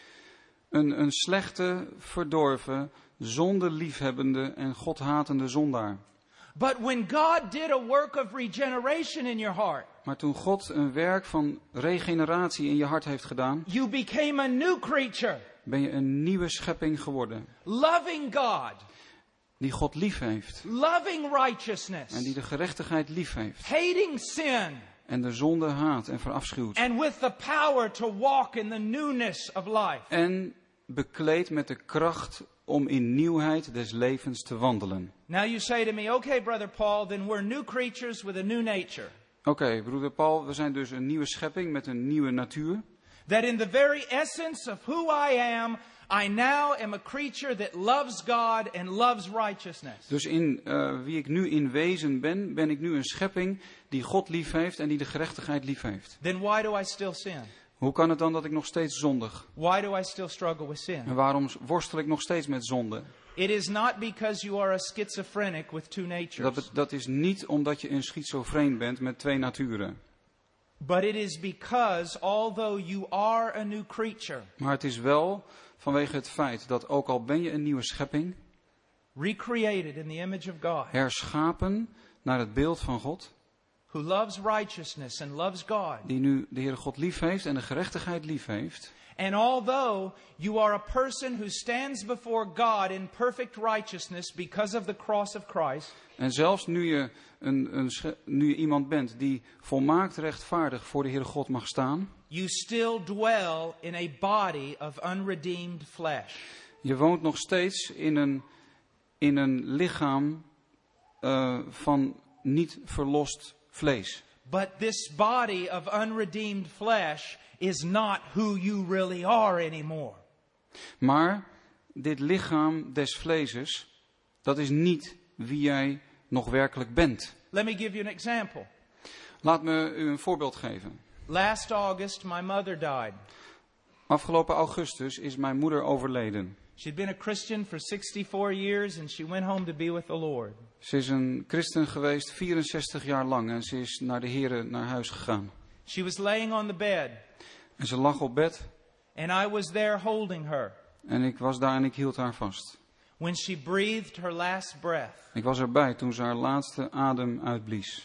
Een, een slechte, verdorven, zonde-liefhebbende en God-hatende zondaar. But when God did a work of regeneration in your heart, Maar toen God een werk van regeneratie in je hart heeft gedaan, you became a new creature, ben je een nieuwe schepping geworden. loving God, Die God lief heeft. loving righteousness, En die de gerechtigheid lief heeft. hating sin, En de zonde haat en verafschuwt. and with the power to walk in the newness of life. En bekleed met de kracht om in nieuwheid des levens te wandelen. Now you say to me, okay, Brother Paul, then we're new creatures with a new nature. Oké, okay, broeder Paul, we zijn dus een nieuwe schepping met een nieuwe natuur. that in the very essence of who I am, I now am a creature that loves God and loves righteousness. Dus in uh, wie ik nu in wezen ben, ben ik nu een schepping die God lief heeft en die de gerechtigheid lief heeft. Then why do I still sin? Hoe kan het dan dat ik nog steeds zondig? Why do I still struggle with sin? En waarom worstel ik nog steeds met zonde? It is not because you are a schizophrenic with two natures. Dat, dat is niet omdat je een schizofreen bent met twee naturen. But it is because although you are a new creature, Maar het is wel vanwege het feit dat ook al ben je een nieuwe schepping, recreated in the image of God, herschapen naar het beeld van God, who loves righteousness and loves God. die nu de Heere God lief heeft en de gerechtigheid lief heeft. And although you are a person who stands before God in perfect righteousness because of the cross of Christ, En zelfs nu je, een, een, sche- nu je iemand bent die volmaakt rechtvaardig voor de Heere God mag staan, you still dwell in a body of unredeemed flesh. je woont nog steeds in een, in een lichaam uh, van niet verlost vlees. But this body of unredeemed flesh is not who you really are anymore. Maar dit lichaam des vleeses, dat is niet wie jij nog werkelijk bent. Let me give you an example. Laat me u een voorbeeld geven. Last August, my mother died. Afgelopen augustus is mijn moeder overleden. She'd been a Christian for sixty-four years and she went home to be with the Lord. Ze is een christen geweest vierenzestig jaar lang en ze is naar de Heere naar huis gegaan. She was laying on the bed En ze lag op bed and I was there holding her en ik was daar en ik hield haar vast. when she breathed her last breath. Ik was erbij toen ze haar laatste adem uitblies.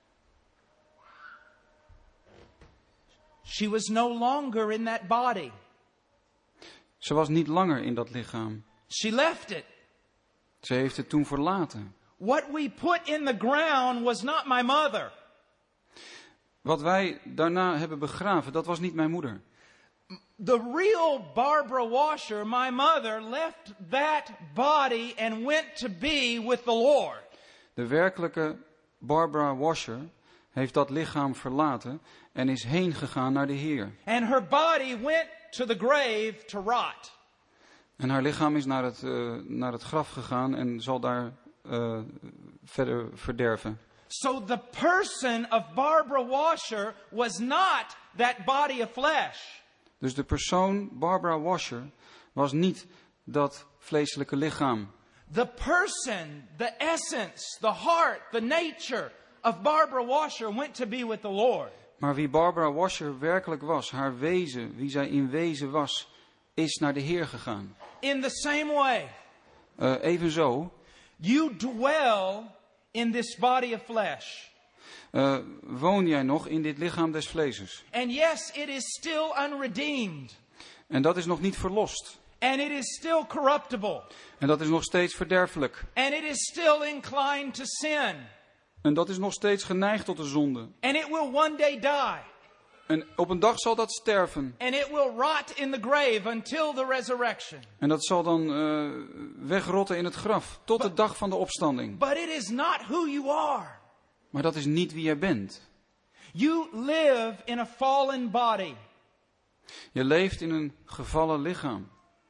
She was no longer in that body. Ze was niet langer in dat lichaam. She left it. Ze heeft het toen verlaten. What we put in the ground was not my mother. Wat wij daarna hebben begraven, dat was niet mijn moeder. The real Barbara Washer, my mother, left that body and went to be with the Lord. De werkelijke Barbara Washer heeft dat lichaam verlaten en is heen gegaan naar de Heer. And her body went to the grave to rot. En haar lichaam is naar het, uh, naar het graf gegaan en zal daar uh, verder verderven. So the person of Barbara Washer was not that body of flesh. Dus de persoon Barbara Washer was niet dat vleeselijke lichaam. The person, the essence, the heart, the nature of Barbara Washer went to be with the Lord. Maar wie Barbara Washer werkelijk was, haar wezen, wie zij in wezen was, is naar de Heer gegaan. In the same way, Uh, evenzo, you dwell in this body of flesh. uh, woon jij nog in dit lichaam des vleeses. And yes, it is still unredeemed. En dat is nog niet verlost. And it is still corruptible. En dat is nog steeds verderfelijk. And it is still inclined to sin. En dat is nog steeds geneigd tot de zonde. And it will one day die. En op een dag zal dat sterven. And it will rot in the grave until the resurrection. En dat zal dan uh, wegrotten in het graf. Tot de dag van de opstanding. But it is not who you are. Maar dat is niet wie jij bent. You live in a fallen body. Je leeft in een gevallen lichaam.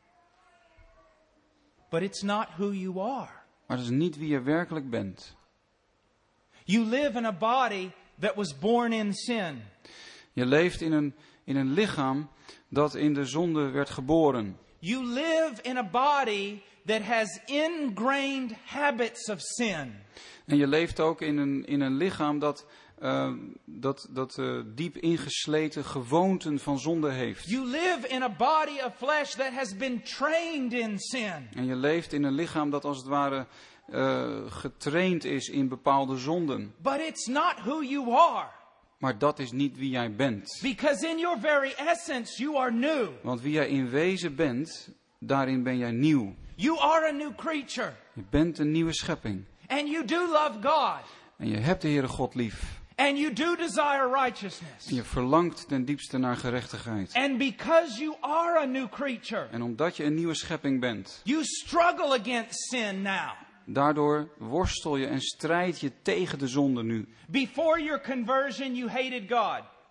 But it's not who you are. Maar dat is niet wie je werkelijk bent. You live in a body that was born in sin. Je leeft in een, in een lichaam dat in de zonde werd geboren. You live in a body that has ingrained habits of sin. En je leeft ook in een, in een lichaam dat, uh, dat, dat uh, diep ingesleten gewoonten van zonde heeft. You live in a body of flesh that has been trained in sin. En je leeft in een lichaam dat als het ware uh, getraind is in bepaalde zonden. But it's not who you are. Maar dat is niet wie jij bent. Because in your very essence you are new. Want wie jij in wezen bent, daarin ben jij nieuw. You are a new creature. Je bent een nieuwe schepping. And you do love God. En je hebt de Heere God lief. And you do desire righteousness. En je verlangt ten diepste naar gerechtigheid. And because you are a new creature, En omdat je een nieuwe schepping bent, you struggle against sin now. daardoor worstel je en strijd je tegen de zonde nu. Before your conversion, you hated God.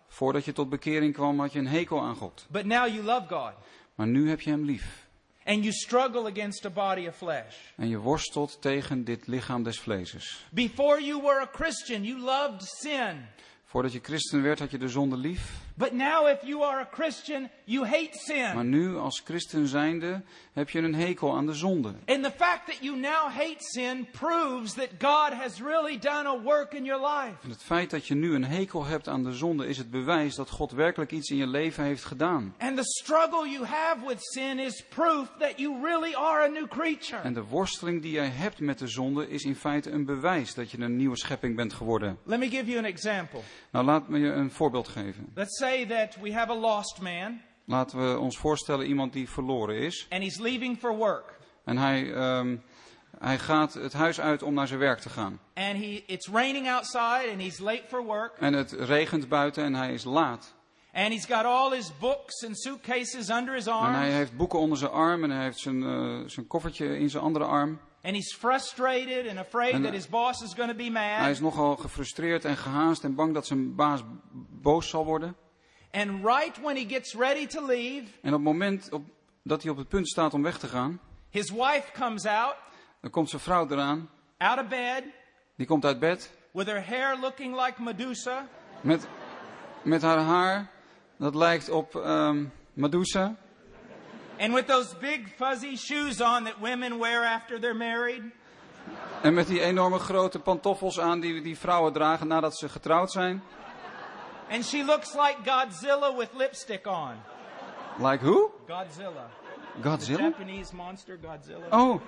Voordat je tot bekering kwam had je een hekel aan God. But now you love God. Maar nu heb je hem lief. And you struggle against a body of flesh. En je worstelt tegen dit lichaam des vleeses. Before you were a Christian, you loved sin. Voordat je christen werd had je de zonde lief. But now if you are a Christian, you hate sin. Maar nu als christen zijnde heb je een hekel aan de zonde. And the fact that you now hate sin proves that God has really done a work in your life. En het feit dat je nu een hekel hebt aan de zonde is het bewijs dat God werkelijk iets in je leven heeft gedaan. And the struggle you have with sin is proof that you really are a new creature. En de worsteling die jij hebt met de zonde is in feite een bewijs dat je een nieuwe schepping bent geworden. Let me give you an example. Nou, laat me je een voorbeeld geven. Let's say that we have a lost man. Laten we ons voorstellen iemand die verloren is. And he's leaving for work. En hij, um, hij gaat het huis uit om naar zijn werk te gaan. And he, it's raining outside and he's late for work. En het regent buiten en hij is laat. And he's got all his books and suitcases under his arms. En hij heeft boeken onder zijn arm en hij heeft zijn, uh, zijn koffertje in zijn andere arm. And he's frustrated and afraid En, that his boss is going to be mad. Hij is nogal gefrustreerd en gehaast en bang dat zijn baas boos zal worden. And right when he gets ready to leave, En op het moment op, dat hij op het punt staat om weg te gaan, his wife comes out, dan komt zijn vrouw eraan. out of bed, Die komt uit bed with her hair looking like Medusa. met, met haar haar, dat lijkt op um, Medusa. And with those big fuzzy shoes on that women wear after they're married. En met die enorme grote pantoffels aan die, die vrouwen dragen nadat ze getrouwd zijn. And she looks like Godzilla with lipstick on. Like who? Godzilla. Godzilla? Japanese monster Godzilla. Oh.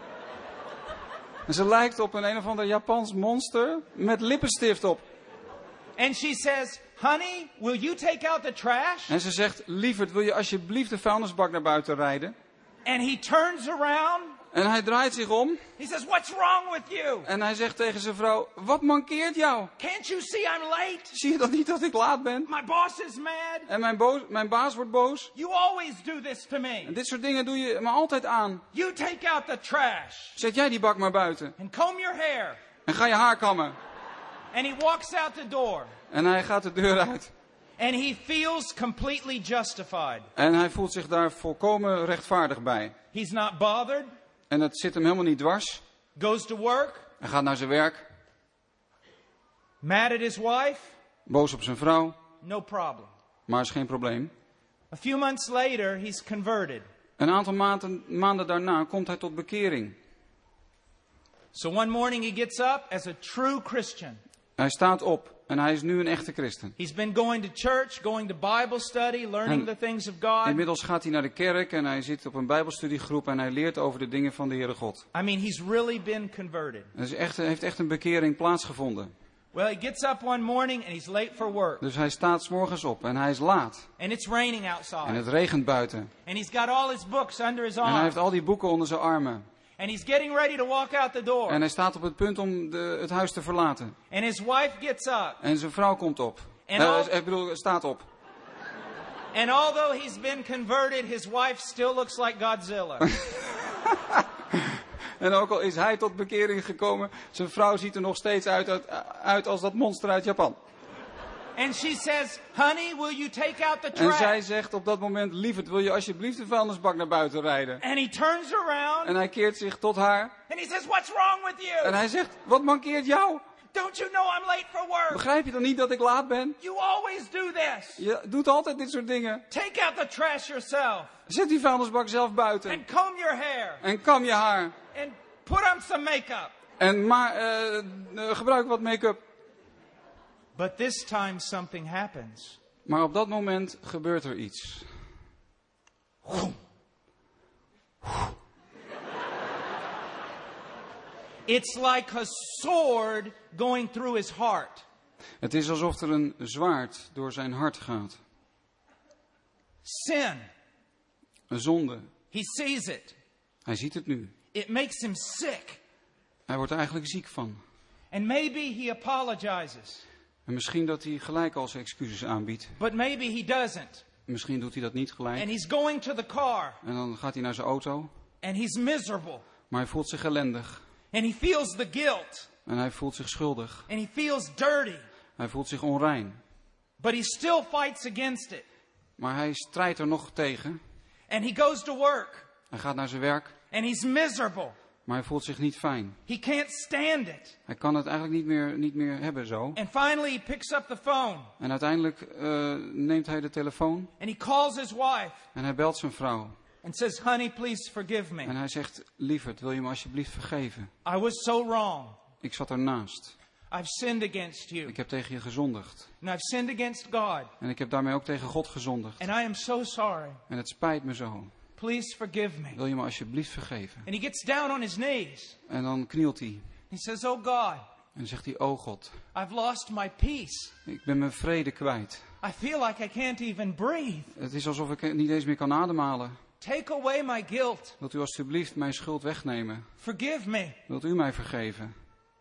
En ze lijkt op een een of ander Japans monster met lippenstift op. And she says, honey, will you take out the trash? En ze zegt, lieverd, wil je alsjeblieft de vuilnisbak naar buiten rijden? And he turns around. En hij draait zich om. He says, what's wrong with you? En hij zegt tegen zijn vrouw, wat mankeert jou? Can't you see I'm late? Zie je dat niet dat ik laat ben? My boss is mad. En mijn, boos, mijn baas wordt boos. You always do this to En me. dit soort dingen doe je me altijd aan. You take out the trash Zet jij die bak maar buiten. and comb your hair. En ga je haar kammen. And he walks out the door. En hij gaat de deur uit. And he feels completely justified. En hij voelt zich daar volkomen rechtvaardig bij. He's not bothered. En het zit hem helemaal niet dwars. Goes to work. Hij gaat naar zijn werk. Mad at his wife. Boos op zijn vrouw. No problem. Maar is geen probleem. A few months later, he's converted. Een aantal maanden, maanden daarna komt hij tot bekering. So one morning he gets up as a true Christian. Hij staat op en hij is nu een echte christen. He's been going to church, going to Bible study, learning En the things of God. Inmiddels gaat hij naar de kerk en hij zit op een bijbelstudiegroep en hij leert over de dingen van de Heere God. I mean, he's really been converted. Er is echt, heeft echt een bekering plaatsgevonden. Well, he gets up one morning and he's late for work. Dus hij staat 's morgens op en hij is laat. And it's raining En outside. het regent buiten. And he's got all his books under his En hij arm. heeft al die boeken onder zijn armen. And he's getting ready to walk out the door. En hij staat op het punt om de, het huis te verlaten. And his wife gets up. En zijn vrouw komt op. En Eh, al- ik bedoel, staat op. And although he's been converted, his wife still looks like Godzilla. En ook al is hij tot bekering gekomen, zijn vrouw ziet er nog steeds uit, uit, uit als dat monster uit Japan. And she says, honey, will you take out the En trash? zij zegt op dat moment, lieverd, wil je alsjeblieft de vuilnisbak naar buiten rijden? And he turns around En hij keert zich tot haar and he says, what's wrong with en you? hij zegt, wat mankeert jou? Don't you know I'm late for work? Begrijp je dan niet dat ik laat ben? You always do this. Je doet altijd dit soort dingen. Take out the trash yourself Zet die vuilnisbak zelf buiten. and comb your hair En kam je haar. and put on some makeup. En maar uh, uh, gebruik wat make-up. But this time something happens. Maar op dat moment gebeurt er iets. It's like a sword going through his heart. Het is alsof er een zwaard door zijn hart gaat. Sin. Een zonde. He sees it. Hij ziet het nu. It makes him sick. Hij wordt er eigenlijk ziek van. And maybe he apologizes. En misschien dat hij gelijk al zijn excuses aanbiedt. But maybe he doesn't. Misschien doet hij dat niet And gelijk. he's going to the car. En dan gaat hij naar zijn auto. And he's miserable. Maar hij voelt zich ellendig. And he feels the guilt. En hij voelt zich schuldig. And he feels dirty. Hij voelt zich onrein. But he still fights against it. Maar hij strijdt er nog tegen. And he goes to work. Hij gaat naar zijn werk. And he's miserable. Maar hij voelt zich niet fijn. He can't stand it. Hij kan het eigenlijk niet meer, niet meer hebben zo. And finally he picks up the phone. En uiteindelijk uh, neemt hij de telefoon. And he calls his wife. En hij belt zijn vrouw. And says, honey, please forgive me. En hij zegt, lieverd, wil je me alsjeblieft vergeven? I was so wrong. Ik zat ernaast. I've sinned against you. Ik heb tegen je gezondigd. And I've sinned against God. En ik heb daarmee ook tegen God gezondigd. And I am so sorry. En het spijt me zo. Please forgive me. Wil je me alsjeblieft vergeven? And he gets down on his knees. En dan knielt hij. He says, oh God. En dan zegt hij, oh God, I've lost my peace. ik ben mijn vrede kwijt. I feel like I can't even breathe. Het is alsof ik niet eens meer kan ademhalen. Take away my guilt. Wilt u alsjeblieft mijn schuld wegnemen? Forgive me. Wilt u mij vergeven?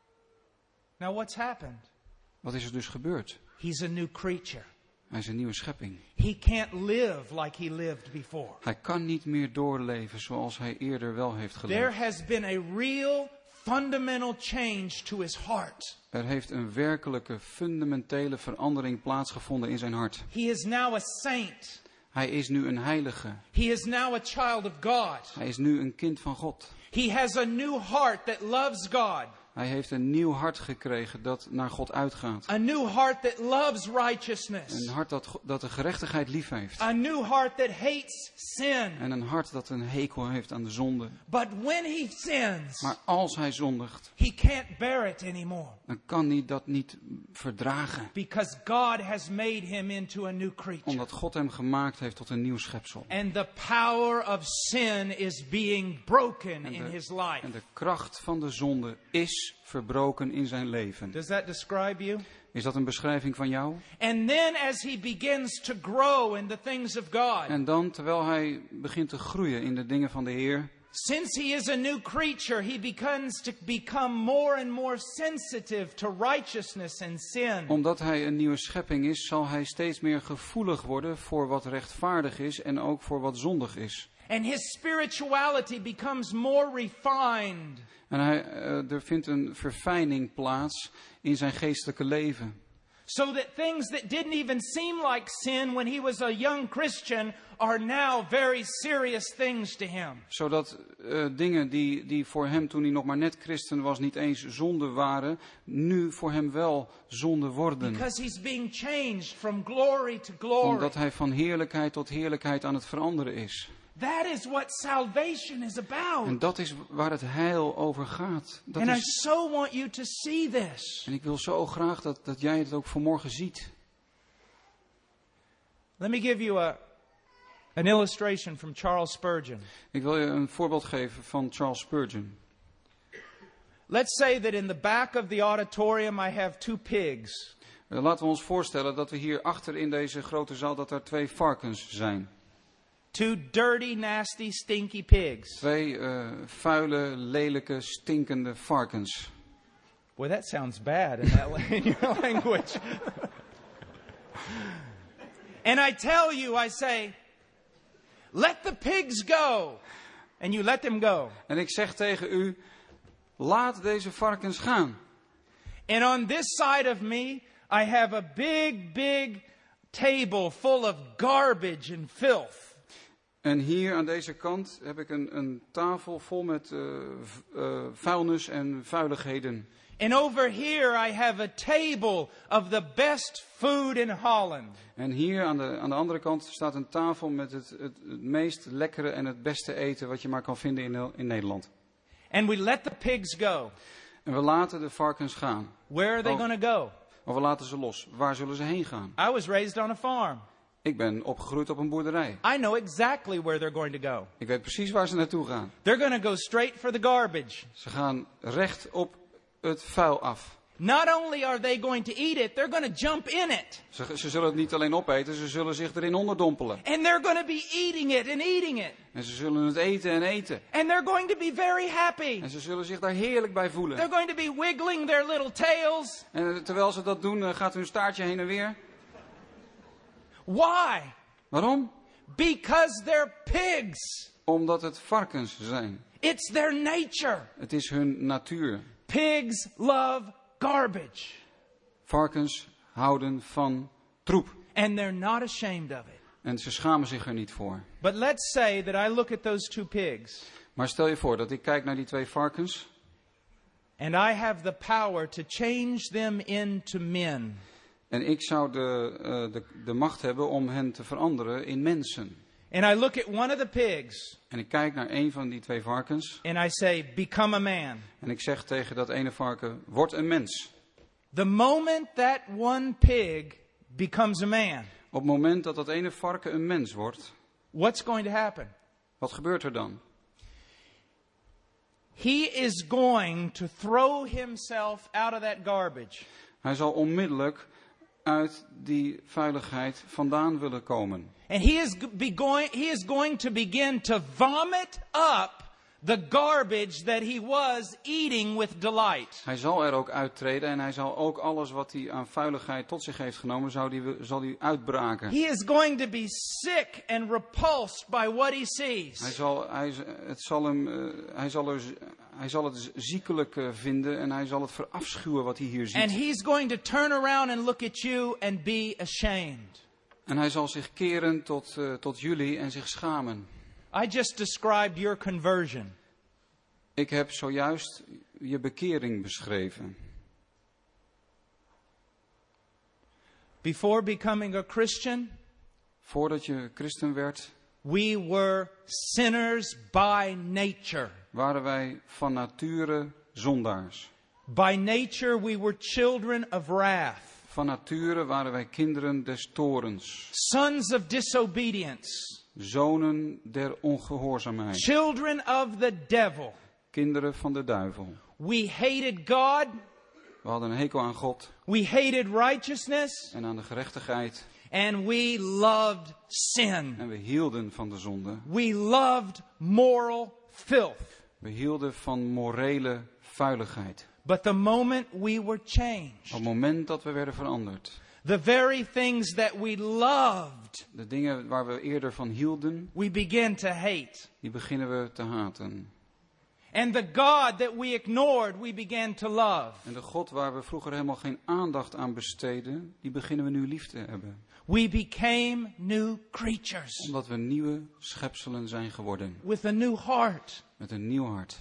Now what's happened? Wat is er dus gebeurd? He's a new creature. Hij is een nieuwe schepping. He can't live like he lived before. Hij kan niet meer doorleven zoals hij eerder wel heeft There geleefd. has been a real fundamental change to his heart. Er heeft een werkelijke fundamentele verandering plaatsgevonden in zijn hart. He is now a saint. Hij is nu een heilige. He is now a child of God. Hij is nu een kind van God. He has a new heart that loves God. Hij heeft een nieuw hart gekregen dat naar God uitgaat. A new heart that loves righteousness. Een hart dat, dat de gerechtigheid lief heeft. A new heart that hates sin. En een hart dat een hekel heeft aan de zonde. But when he sins, Maar als hij zondigt, he can't bear it anymore. dan kan hij dat niet verdragen. Because God has made him into a new creature. Omdat God hem gemaakt heeft tot een nieuw schepsel. And the power of sin is being broken En in de, his life. en de kracht van de zonde is verbroken in zijn leven. Does that describe you? Is dat een beschrijving van jou? And then as he begins to grow in the things of God, En dan, terwijl hij begint te groeien in de dingen van de Heer, since he is a new creature, he begins to become more and more sensitive to righteousness and sin. omdat hij een nieuwe schepping is, zal hij steeds meer gevoelig worden voor wat rechtvaardig is en ook voor wat zondig is. And his spirituality becomes more refined. En hij, uh, er vindt een verfijning plaats in zijn geestelijke leven. So that things that didn't even seem like sin when he was a young Christian are now very serious things to him. Zodat uh, dingen die, die voor hem toen hij nog maar net christen was niet eens zonde waren, nu voor hem wel zonde worden. Because he's being changed from glory to glory. Omdat hij van heerlijkheid tot heerlijkheid aan het veranderen is. That is what salvation is about. En dat is waar het heil over gaat. Dat And I is... so want you to see this. En ik wil zo graag dat, dat jij het ook vanmorgen ziet. Let me give you a, an illustration from Charles Spurgeon. Ik wil je een voorbeeld geven van Charles Spurgeon. Let's say that in the back of the auditorium I have two pigs. Uh, laten we ons voorstellen dat we hier achter in deze grote zaal dat er twee varkens zijn. Two dirty, nasty, stinky pigs. Twee uh, vuile, lelijke, stinkende varkens. Boy, that sounds bad in, that, in your language. And I tell you, I say, let the pigs go. And you let them go. En ik zeg tegen u, laat deze varkens gaan. And on this side of me, I have a big, big table full of garbage and filth. En hier aan deze kant heb ik een, een tafel vol met uh, uh, vuilnis en vuiligheden. And over here I have a table of the best food in Holland. En hier aan de, aan de andere kant staat een tafel met het, het, het meest lekkere en het beste eten wat je maar kan vinden in, in Nederland. And we let the pigs go. En we laten de varkens gaan. Where are they Oh. going to go? Of we laten ze los. Waar zullen ze heen gaan? I was raised on a farm. Ik ben opgegroeid op een boerderij. I know exactly where they're going to go. Ik weet precies waar ze naartoe gaan. They're going to go straight for the garbage. Ze gaan recht op het vuil af. Not only are they going to eat it, they're going to jump in it. Ze, ze zullen het niet alleen opeten, ze zullen zich erin onderdompelen. And they're going to be eating it and eating it. En ze zullen het eten en eten. And they're going to be very happy. En ze zullen zich daar heerlijk bij voelen. They're going to be wiggling their little tails. En terwijl ze dat doen, gaat hun staartje heen en weer. Why? Waarom? Because they're pigs. Omdat het varkens zijn. It's their nature. Het is hun natuur. Pigs love garbage. Varkens houden van troep. And they're not ashamed of it. En ze schamen zich er niet voor. But let's say that I look at those two pigs. Maar stel je voor dat ik kijk naar die twee varkens. And I have the power to change them into men. En ik zou de, uh, de, de macht hebben om hen te veranderen in mensen. And I look at one of the pigs. En ik kijk naar een van die twee varkens. And I say, become a man. En ik zeg tegen dat ene varken, word een mens. The moment that one pig becomes a man, Op het moment dat dat ene varken een mens wordt, what's going to happen? wat gebeurt er dan? He is going to throw himself out of that garbage. Hij zal onmiddellijk uit die vuiligheid vandaan willen komen. And he is, be going, he is going to begin to vomit up the garbage that he was eating with delight. Hij zal er ook uittreden en hij zal ook alles wat hij aan vuiligheid tot zich heeft genomen, zal hij, zal hij uitbraken. He is going to be sick and repulsed by what he sees. Hij zal, hij, het zal hem, uh, hij, zal er, hij zal het ziekelijk uh, vinden en hij zal het verafschuwen wat hij hier ziet. And he's going to turn around and look at you and be ashamed. En hij zal zich keren tot, uh, tot jullie en zich schamen. I just described your conversion. Ik heb zojuist je bekering beschreven. Before becoming a Christian, Voordat je christen werd, we were sinners by nature. waren wij van nature zondaars. By nature we were children of wrath. Van nature waren wij kinderen des torens. Sons of disobedience. Zonen der ongehoorzaamheid. Children of the devil. Kinderen van de duivel. We hated God. We hadden een hekel aan God We hated righteousness. en aan de gerechtigheid. And we loved sin. En we hielden van de zonde. We loved moral filth. We hielden van morele vuiligheid. But the moment we were changed, Op het moment dat we werden veranderd. the very things that we loved, De dingen waar we eerder van hielden, we begin to hate. die beginnen we te haten. And the God that we ignored, we began to love. En de God waar we vroeger helemaal geen aandacht aan besteden, die beginnen we nu lief te hebben. We became new creatures Omdat we nieuwe schepselen zijn geworden. with a new heart. Met een nieuw hart.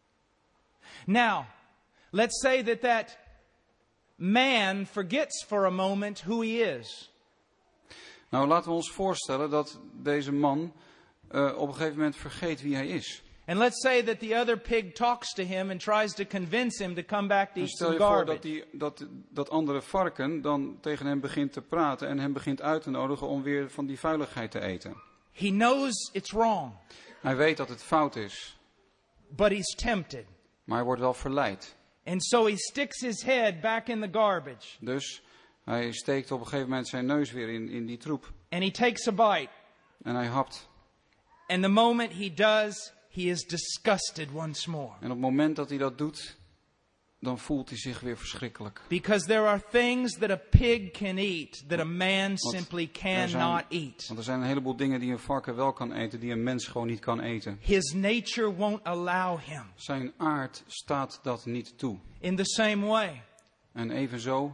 Now, let's say that that man forgets for a moment who he is. Nou, laten we ons voorstellen dat deze man uh, op een gegeven moment vergeet wie hij is. And let's say that the other pig talks to him and tries to convince him to come back to En eat stel some je voor dat, garbage. die, dat dat andere varken dan tegen hem begint te praten en hem begint uit te nodigen om weer van die vuiligheid te eten. He knows it's wrong, Hij weet dat het fout is, but he's tempted. maar hij wordt wel verleid. And so he sticks his head back in the garbage. Dus hij steekt op een gegeven moment zijn neus weer in, in die troep. And he takes a bite. En hij hapt. And the moment he does, he is disgusted once more. En op het moment dat hij dat doet, dan voelt hij zich weer verschrikkelijk. Because there are things that a pig can eat that a man Want simply er zijn- cannot eat. Want er zijn een heleboel dingen die een varken wel kan eten, die een mens gewoon niet kan eten. His nature won't allow him. Zijn aard staat dat niet toe. In the same way, En evenzo,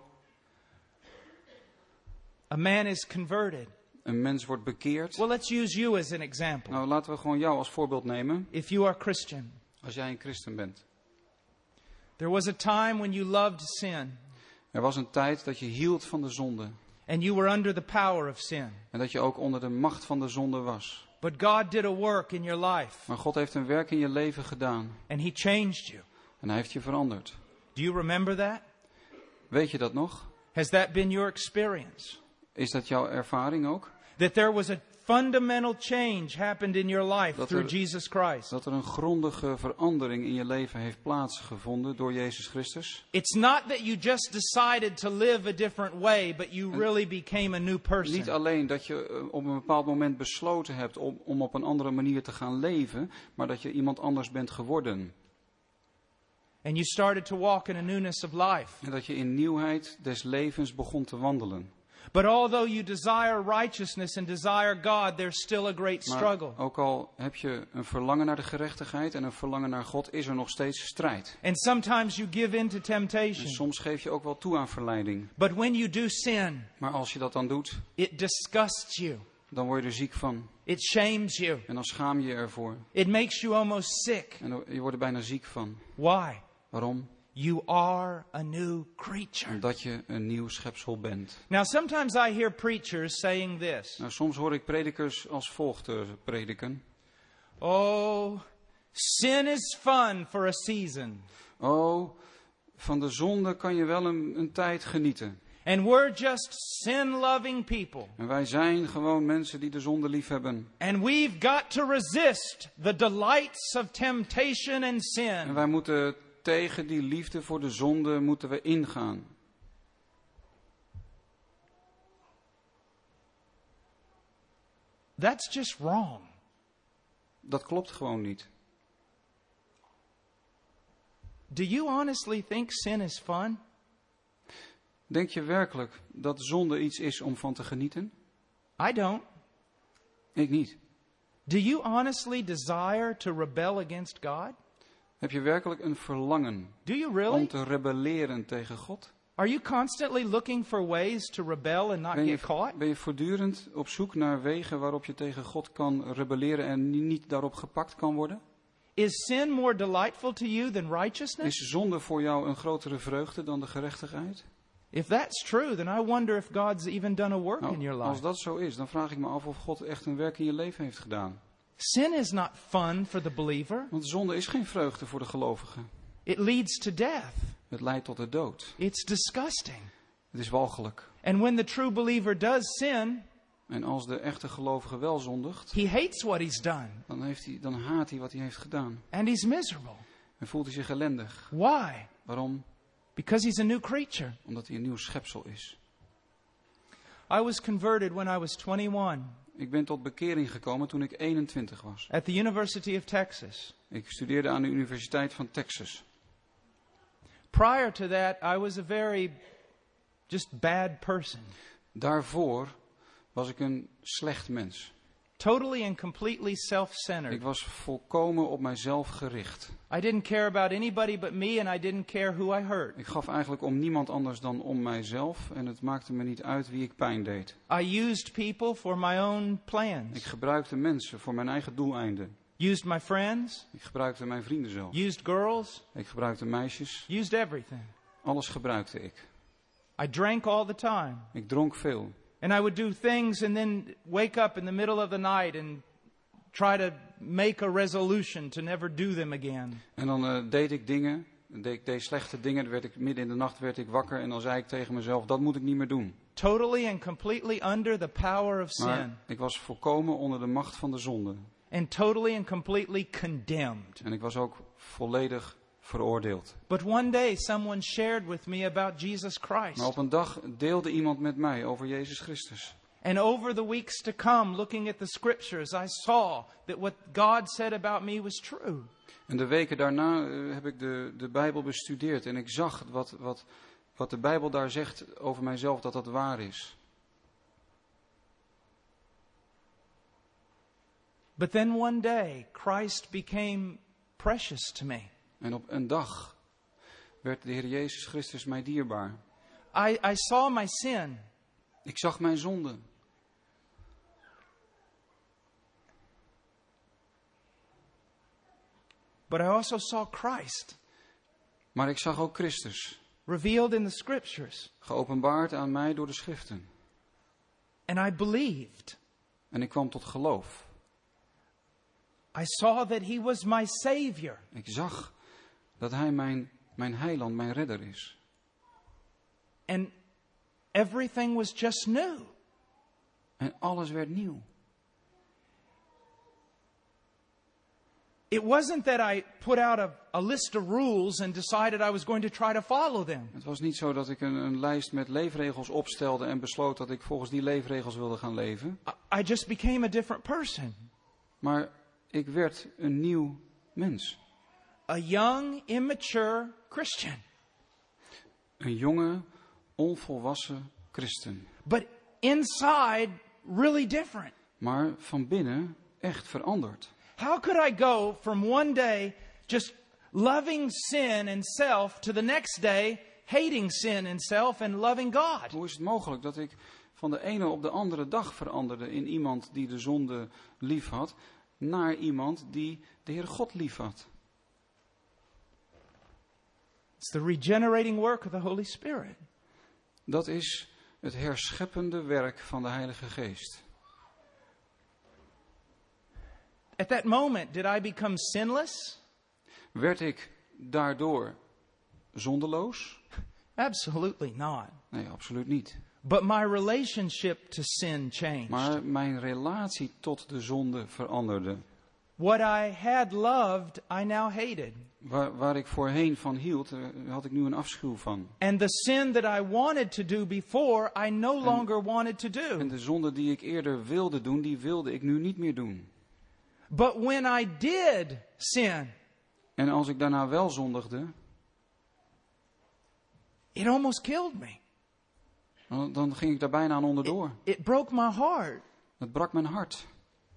a man is converted. een mens wordt bekeerd. Well, let's use you as an example. Nou, laten we gewoon jou als voorbeeld nemen. If you are Christian, Als jij een christen bent. there was a time when you loved sin Er was een tijd dat je hield van de zonde. and you were under the power of sin. En dat je ook onder de macht van de zonde was. But God did a work in your life Maar God heeft een werk in je leven gedaan. and He changed you. En hij heeft je veranderd. Do you remember that? Weet je dat nog? Has that been your experience? Is dat jouw ervaring ook? That there was a fundamental change happened in your life Dat through er- Jesus Christ. Dat er een grondige verandering in je leven heeft plaatsgevonden door Jezus Christus. It's not that you just decided to live a different way, but you really became a new Niet person. alleen dat je eh, op een bepaald moment besloten hebt om, om op een andere manier te gaan leven, maar dat je iemand anders bent geworden. And you started to walk in a newness of life. En dat je in nieuwheid des levens begon te wandelen. But although you desire righteousness and desire God, there's still a great struggle. Maar ook al heb je een verlangen naar de gerechtigheid en een verlangen naar God, is er nog steeds strijd. And sometimes you give in to En temptation. soms geef je ook wel toe aan verleiding. But when you do sin, Maar als je dat dan doet, it disgusts you. dan word je er ziek van. It shames you. En dan schaam je je ervoor. It makes you almost sick. En je wordt er bijna ziek van. Why? Waarom? You are a new creature. Omdat je een nieuw schepsel bent. Now, sometimes I hear preachers saying this. Nou, soms hoor ik predikers als volgt uh, prediken. Oh, sin is fun for a season. Oh, van de zonde kan je wel een, een tijd genieten. And we're just sin-loving people. En wij zijn gewoon mensen die de zonde lief hebben. And we've got to resist the delights of temptation and En sin. wij moeten tegen die liefde voor de zonde moeten we ingaan. That's just wrong. Dat klopt gewoon niet. Do you honestly think sin is fun? Denk je werkelijk dat zonde iets is om van te genieten? I don't. Ik niet. Do you honestly desire to rebel against God? Heb je werkelijk een verlangen Do you om really? te rebelleren tegen God? Are you constantly looking for ways to rebel and not Ben je, get caught? ben je voortdurend op zoek naar wegen waarop je tegen God kan rebelleren en ni- niet daarop gepakt kan worden? Is sin more delightful to you than righteousness? Is zonde voor jou een grotere vreugde dan de gerechtigheid? If that's true, then I wonder if God's even done a work in Nou, your als life. dat zo is, dan vraag ik me af of God echt een werk in je leven heeft gedaan. Sin is not fun for the believer. Want zonde is geen vreugde voor de gelovige. It leads to death. Het leidt tot de dood. It's disgusting. Het is walgelijk. And when the true believer does sin, En als de echte gelovige wel zondigt, he hates what he's done. dan, heeft hij, dan haat hij wat hij heeft gedaan. And he's miserable. En voelt hij zich ellendig. Why? Waarom? Because he's a new creature. Omdat hij een nieuw schepsel is. I was converted when I was twenty-one Ik ben tot bekering gekomen toen ik eenentwintig was. at the University of Texas. Ik studeerde aan de Universiteit van Texas. Prior to that, I was a very just bad person. Daarvoor was ik een slecht mens. Totally and completely Ik self-centered. was volkomen op mijzelf gericht. I didn't care about anybody but me, and I didn't care who I hurt. Ik gaf eigenlijk om niemand anders dan om mijzelf. En het maakte me niet uit wie ik pijn deed. I used people for my own Ik plans. gebruikte mensen voor mijn eigen doeleinden. Used my friends. Ik gebruikte mijn vrienden zelf. Used girls. Ik gebruikte meisjes. Used everything. Alles gebruikte ik. I drank all the time. Ik dronk veel. And I would do things and then wake up in the middle of the night and try to make a resolution to never do them again. En dan uh, deed ik dingen. Deed, ik deed slechte dingen. Dan werd ik, midden in de nacht werd ik wakker. En dan zei ik tegen mezelf, dat moet ik niet meer doen. Totally and completely under the power of sin. Maar ik was volkomen onder de macht van de zonde. And totally and completely condemned. En ik was ook volledig veroordeeld. But one day someone shared with me about Jesus Christ. Maar op een dag deelde iemand met mij over Jezus Christus. And over the weeks to come, looking at the scriptures, I saw that what God said about me was true. En de weken daarna uh, heb ik de, de Bijbel bestudeerd. En ik zag wat, wat, wat de Bijbel daar zegt over mijzelf, dat dat waar is. But then one day, Christ became precious to me. En op een dag werd de Heer Jezus Christus mij dierbaar. I, I saw my sin. Ik zag mijn zonde. But I also saw Christ Maar ik zag ook Christus, revealed in the scriptures. geopenbaard aan mij door de schriften. And I believed. En ik kwam tot geloof. I saw that he was my Savior. Ik zag dat Hij mijn, mijn heiland, mijn redder is. And everything was just new. En alles werd nieuw. It wasn't that I put out a, a list of rules and decided I was going to try to follow them. Het was niet zo dat ik een, een lijst met leefregels opstelde en besloot dat ik volgens die leefregels wilde gaan leven. I, I just became a different person. Maar ik werd een nieuw mens. A young, immature Christian. Een jonge, onvolwassen christen. But inside really different. Maar van binnen echt veranderd. How could I go from one day just loving sin and self to the next day hating sin and self and loving God? Hoe is het mogelijk dat ik van de ene op de andere dag veranderde in iemand die de zonde lief had, naar iemand die de Heere God lief had? It's the regenerating work of the Holy Spirit. Dat is het herscheppende werk van de Heilige Geest. At that moment, did I become sinless? Werd ik daardoor zondeloos? Absolutely not. Nee, absoluut niet. But my relationship to sin changed. Maar mijn relatie tot de zonde veranderde. What I had loved, I now hated. Waar, waar ik voorheen van hield, uh, had ik nu een afschuw van. And the sin that I wanted to do before, I no longer wanted to do. En de zonde die ik eerder wilde doen, die wilde ik nu niet meer doen. But when I did sin, En als ik daarna wel zondigde, it almost killed me. dan, dan ging ik daar bijna aan onderdoor. It, it broke my heart. Het brak mijn hart.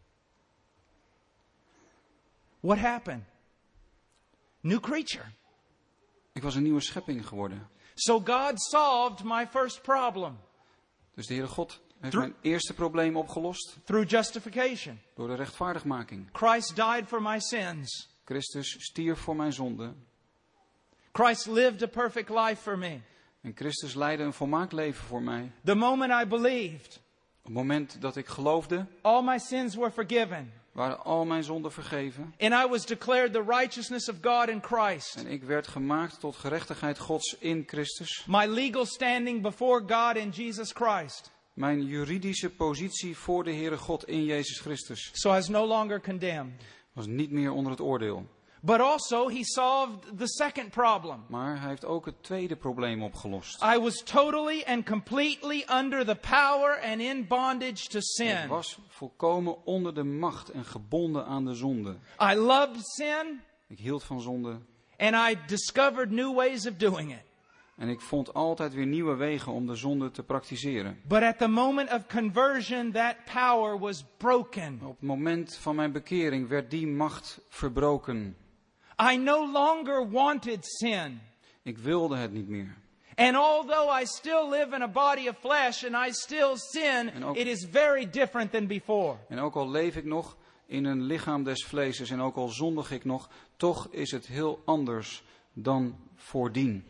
What happened? New creature. Ik was een nieuwe schepping geworden. So God solved my first problem Dus de Heere God heeft Through- mijn eerste probleem opgelost through justification. door de rechtvaardigmaking. Christ died for my sins. Christus stierf voor mijn zonde. Christ lived a perfect life for me. En Christus leidde een volmaakt leven voor mij. The moment I believed, Op het moment dat ik geloofde, all my sins were forgiven. waren al mijn zonden vergeven. And I was declared the righteousness of God in Christ. En ik werd gemaakt tot gerechtigheid Gods in Christus. My legal standing before God in Jesus Christ. Mijn juridische positie voor de Heere God in Jezus Christus So I was no longer condemned. was niet meer onder het oordeel. But also he solved the second problem. Maar hij heeft ook het tweede probleem opgelost. I was totally and completely under the power and in bondage to Ik sin. was volkomen onder de macht en gebonden aan de zonde. I loved sin Ik hield van zonde and I discovered new ways of doing it. en ik vond altijd weer nieuwe wegen om de zonde te praktiseren. But at the moment of conversion, that power was broken. Op het moment van mijn bekering werd die macht verbroken. I no longer wanted sin. Ik wilde het niet meer. And although I still live in a body of flesh and I still sin, En ook- it is very different than before. En ook al leef ik nog in een lichaam des vleeses en ook al zondig ik nog, toch is het heel anders dan voordien.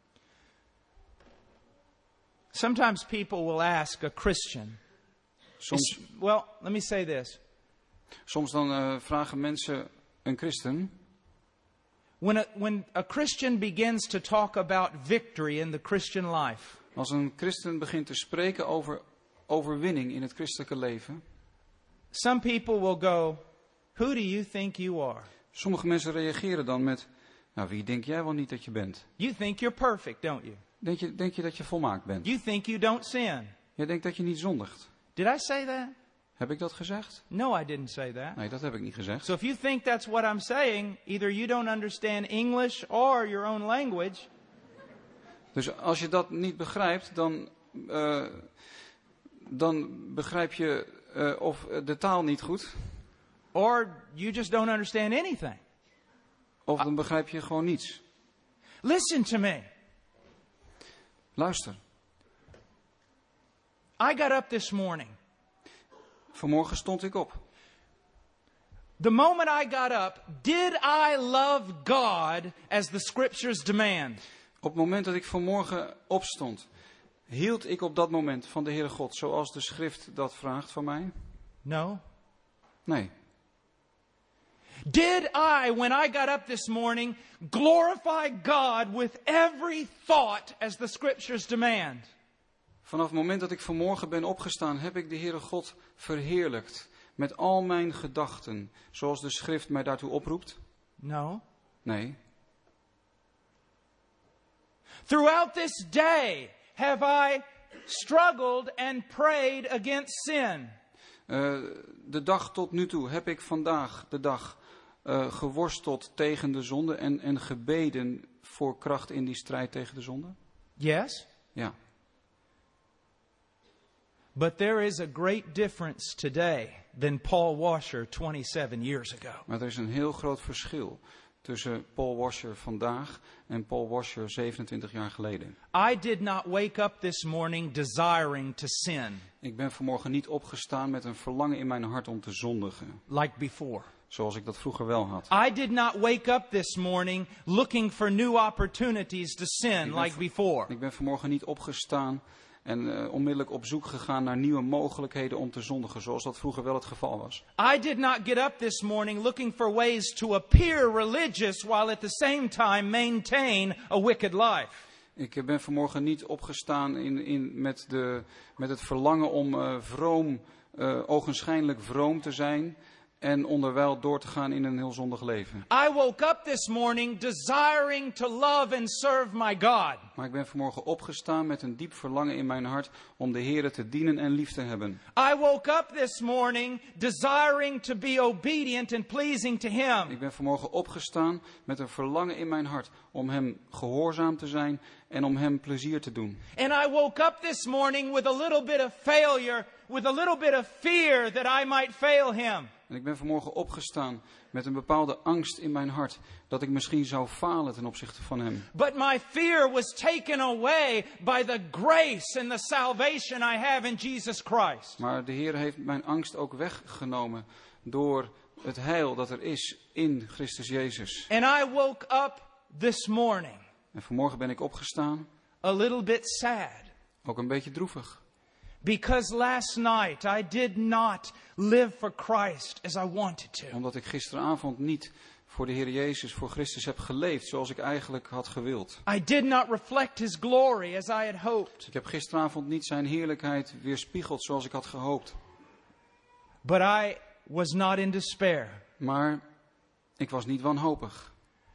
Sometimes people will ask a Christian, Soms, well, let me say this. soms dan uh, vragen mensen een christen, When a, when a Christian begins to talk about victory in the Christian life, als een christen begint te spreken over overwinning in het christelijke leven, some people will go, who do you think you are? sommige mensen reageren dan met, nou wie denk jij wel niet dat je bent? You think you're perfect, don't you? Denk je, denk je dat je volmaakt bent? You think you don't sin. Jij denkt dat je niet zondigt. Did I say that? Heb ik dat gezegd? No, I didn't say that. Nee, dat heb ik niet gezegd. So if you think that's what I'm saying, either you don't understand English or your own language, Dus als je dat niet begrijpt, dan, uh, dan begrijp je uh, of de taal niet goed, or you just don't understand anything. of dan begrijp je gewoon niets. Listen to me. Luister, I got up this morning. vanmorgen stond ik op. The moment I got up, did I love God as the scriptures demand? Op het moment dat ik vanmorgen opstond, hield ik op dat moment van de Heere God, zoals de schrift dat vraagt van mij? No. Nee. Did I, when I got up this morning, glorify God with every thought as the scriptures demand? Vanaf het moment dat ik vanmorgen ben opgestaan, heb ik de Heere God verheerlijkt met al mijn gedachten, zoals de schrift mij daartoe oproept? No. Nee. Throughout this day have I struggled and prayed against sin. Uh, de dag tot nu toe heb ik vandaag de dag uh, geworsteld tegen de zonde en, en gebeden voor kracht in die strijd tegen de zonde? Yes. Ja. But there is a great difference today than Paul Washer twenty-seven years ago. Maar er is een heel groot verschil tussen Paul Washer vandaag en Paul Washer zevenentwintig jaar geleden. I did not wake up this morning desiring to sin. Ik ben vanmorgen niet opgestaan met een verlangen in mijn hart om te zondigen. Like before. Zoals ik dat vroeger wel had. I did not wake up this morning looking for new opportunities to sin like before. Ik ben vanmorgen niet opgestaan en uh, onmiddellijk op zoek gegaan naar nieuwe mogelijkheden om te zondigen, zoals dat vroeger wel het geval was. I did not get up this morning looking for ways to appear religious while at the same time maintain a wicked life. Ik ben vanmorgen niet opgestaan in, in, met, de, met het verlangen om uh, vroom, uh, ogenschijnlijk vroom te zijn en onderwijl door te gaan in een heel zondig leven. I woke up this morning desiring to love and serve my God. Maar ik ben vanmorgen opgestaan met een diep verlangen in mijn hart om de Heere te dienen en lief te hebben. I woke up this morning desiring to be obedient and pleasing to Him. Ik ben vanmorgen opgestaan met een verlangen in mijn hart om Hem gehoorzaam te zijn en om Hem plezier te doen. And I woke up this morning with a little bit of failure, with a little bit of fear that I might fail Him. En ik ben vanmorgen opgestaan met een bepaalde angst in mijn hart dat ik misschien zou falen ten opzichte van Hem. But my fear was taken away by the grace and the salvation I have in Jesus Christ. Maar de Heer heeft mijn angst ook weggenomen door het heil dat er is in Christus Jezus. And I woke up this morning En vanmorgen ben ik opgestaan, a little bit sad. ook een beetje droevig. Because last night I did not live for Christ as I wanted to. Omdat ik gisteravond niet voor de Heer Jezus, voor Christus heb geleefd zoals ik eigenlijk had gewild. I did not reflect His glory as I had hoped. Ik heb gisteravond niet zijn heerlijkheid weerspiegeld zoals ik had gehoopt. But I was not in despair. Maar ik was niet wanhopig.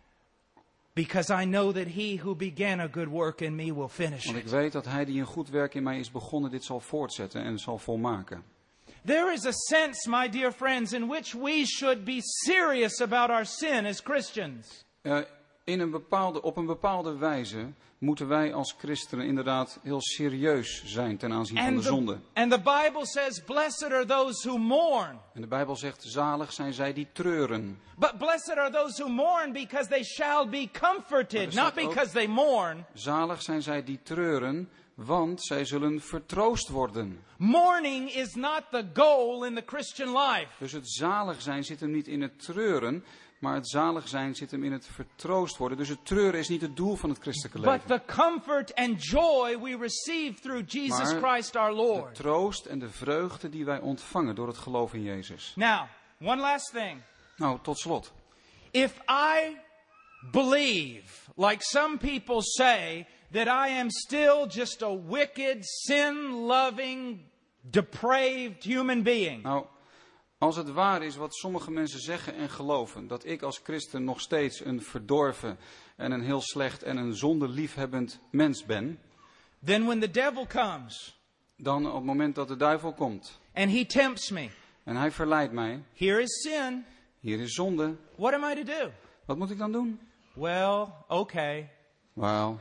Because I know that He who began a good work in me will finish Want ik it. weet dat Hij die een goed werk in mij is begonnen, dit zal voortzetten en zal volmaken. There is a sense, my dear friends, in which we should be serious about our sin as Christians. Uh, in een bepaalde, op een bepaalde wijze moeten wij als christenen inderdaad heel serieus zijn ten aanzien van de the, zonde. and the Bible says, blessed are those who mourn. En de Bijbel zegt, zalig zijn zij die treuren. But blessed are those who mourn because they shall be comforted, staat not ook- because they mourn. Zalig zijn zij die treuren, want zij zullen vertroost worden. Mourning is not the goal in the Christian life. Dus het zalig zijn zit hem niet in het treuren, maar het zalig zijn zit hem in het vertroost worden. Dus het treuren is niet het doel van het christelijke But leven. the comfort and joy we receive through Jesus Maar Christ our De Lord. troost en de vreugde die wij ontvangen door het geloof in Jezus. Now, one last thing. Nou, tot slot. If I believe, like some people say, that I am still just a wicked, sin-loving, depraved human being, Nou, als het waar is wat sommige mensen zeggen en geloven, dat ik als christen nog steeds een verdorven en een heel slecht en een zondeliefhebbend mens ben, then when the devil comes dan op het moment dat de duivel komt and he tempts me, en hij verleidt mij, here is sin, hier is zonde, what am I to do? wat moet ik dan doen? Well, okay, Wel,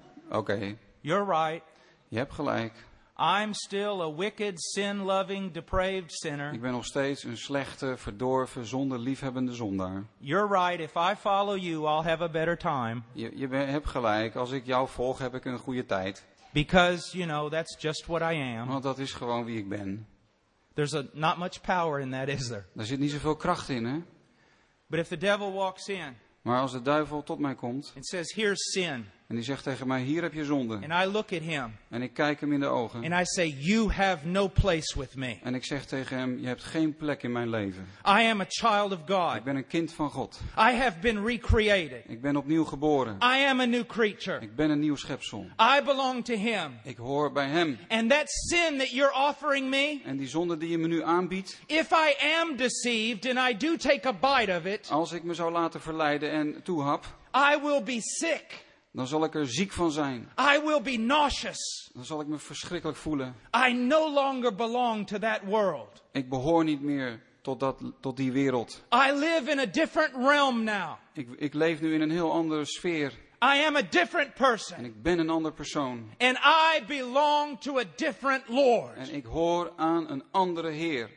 oké, you're right. je hebt gelijk. I'm still a wicked, sin-loving, depraved sinner. Ik ben nog steeds een slechte, verdorven, zondeliefhebbende zondaar. You're right. If I follow you, I'll have a better time. Je, je ben- hebt gelijk, als ik jou volg heb ik een goede tijd. Because, you know, that's just what I am. Want dat is gewoon wie ik ben. There's a, not much power in that, is there? Daar zit niet zoveel kracht in, hè? But if the devil walks in Maar als de duivel tot mij komt and says, here's sin, en die zegt tegen mij, hier heb je zonde. and I look at him En ik kijk hem in de ogen. and I say, you have no place with me. En ik zeg tegen hem, je hebt geen plek in mijn leven. I am a child of God. Ik ben een kind van God. I have been recreated. Ik ben opnieuw geboren. I am a new creature. Ik ben een nieuw schepsel. I belong to Him. Ik hoor bij hem. And that sin that you're offering me, En die zonde die je me nu aanbiedt, if I am deceived and I do take a bite of it, als ik me zou laten verleiden en toehap, I will be sick. dan zal ik er ziek van zijn. I will be nauseous. Dan zal ik me verschrikkelijk voelen. I no longer belong to that world. Ik behoor niet meer tot, dat, tot die wereld. I live in a different realm now. Ik, ik leef nu in een heel andere sfeer. I am a different En person. ik ben een ander persoon. And I belong to a different Lord. En ik hoor aan een andere Heer.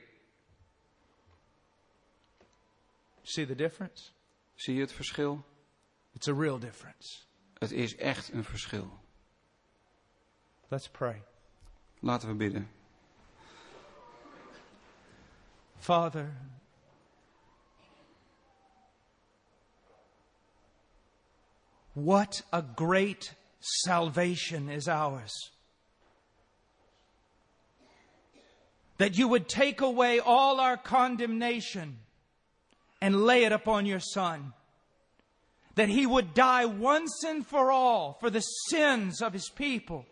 See the difference? Zie je het verschil? It's a real difference. Het is echt een verschil. Let's pray. Laten we bidden. Father, what a great salvation is ours. That you would take away all our condemnation and lay it upon your Son. That He would die once and for all for the sins of His people.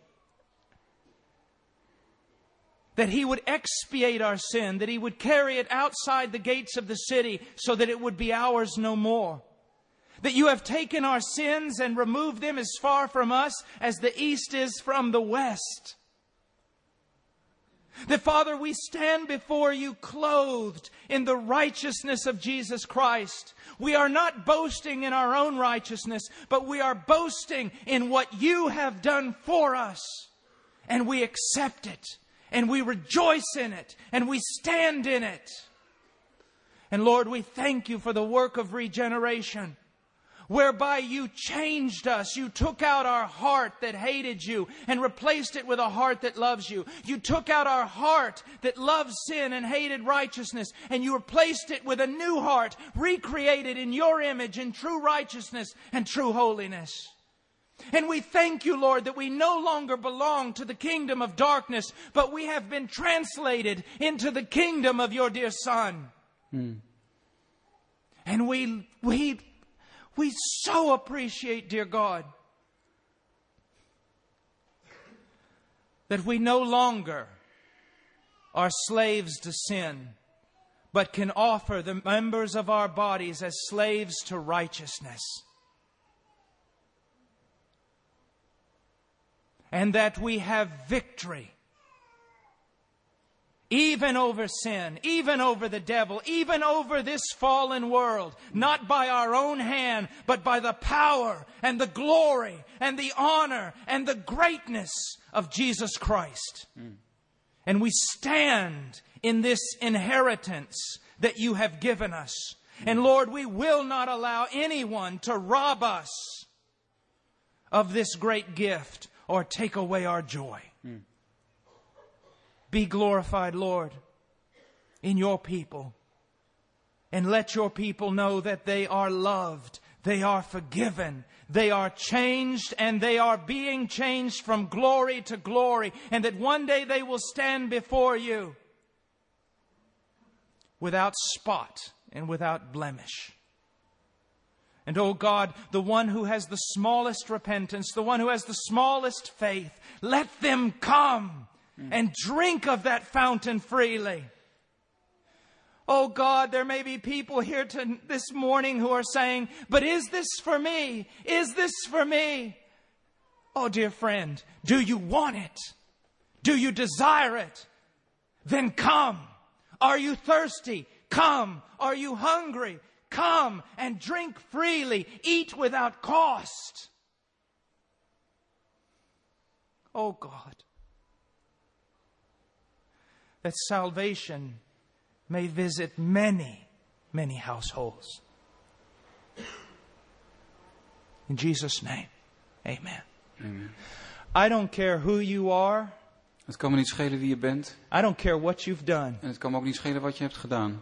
That He would expiate our sin, that He would carry it outside the gates of the city so that it would be ours no more. That you have taken our sins and removed them as far from us as the east is from the west. That, Father, we stand before you clothed in the righteousness of Jesus Christ. We are not boasting in our own righteousness, but we are boasting in what you have done for us. And we accept it. And we rejoice in it. And we stand in it. And Lord, we thank you for the work of regeneration, whereby you changed us. You took out our heart that hated you and replaced it with a heart that loves you. You took out our heart that loved sin and hated righteousness, and you replaced it with a new heart, recreated in your image in true righteousness and true holiness. And we thank you, Lord, that we no longer belong to the kingdom of darkness, but we have been translated into the kingdom of your dear Son. Mm. And we, we, we so appreciate, dear God, that we no longer are slaves to sin, but can offer the members of our bodies as slaves to righteousness. And that we have victory even over sin, even over the devil, even over this fallen world, not by our own hand, but by the power and the glory and the honor and the greatness of Jesus Christ. Mm. And we stand in this inheritance that you have given us. And Lord, we will not allow anyone to rob us of this great gift or take away our joy. Mm. Be glorified, Lord, in your people. And let your people know that they are loved, they are forgiven, they are changed, and they are being changed from glory to glory. And that one day they will stand before you without spot and without blemish. And, oh God, the one who has the smallest repentance, the one who has the smallest faith, let them come mm. and drink of that fountain freely. Oh God, there may be people here to, this morning who are saying, but is this for me? Is this for me? Oh dear friend, do you want it? Do you desire it? Then come. Are you thirsty? Come. Are you hungry? Come and drink freely. Eat without cost. Oh God, that salvation may visit many, many households. In Jesus' name, amen. Amen. I don't care who you are. Het kan me niet schelen wie je bent. I don't care what you've done. En het kan me ook niet schelen wat je hebt gedaan.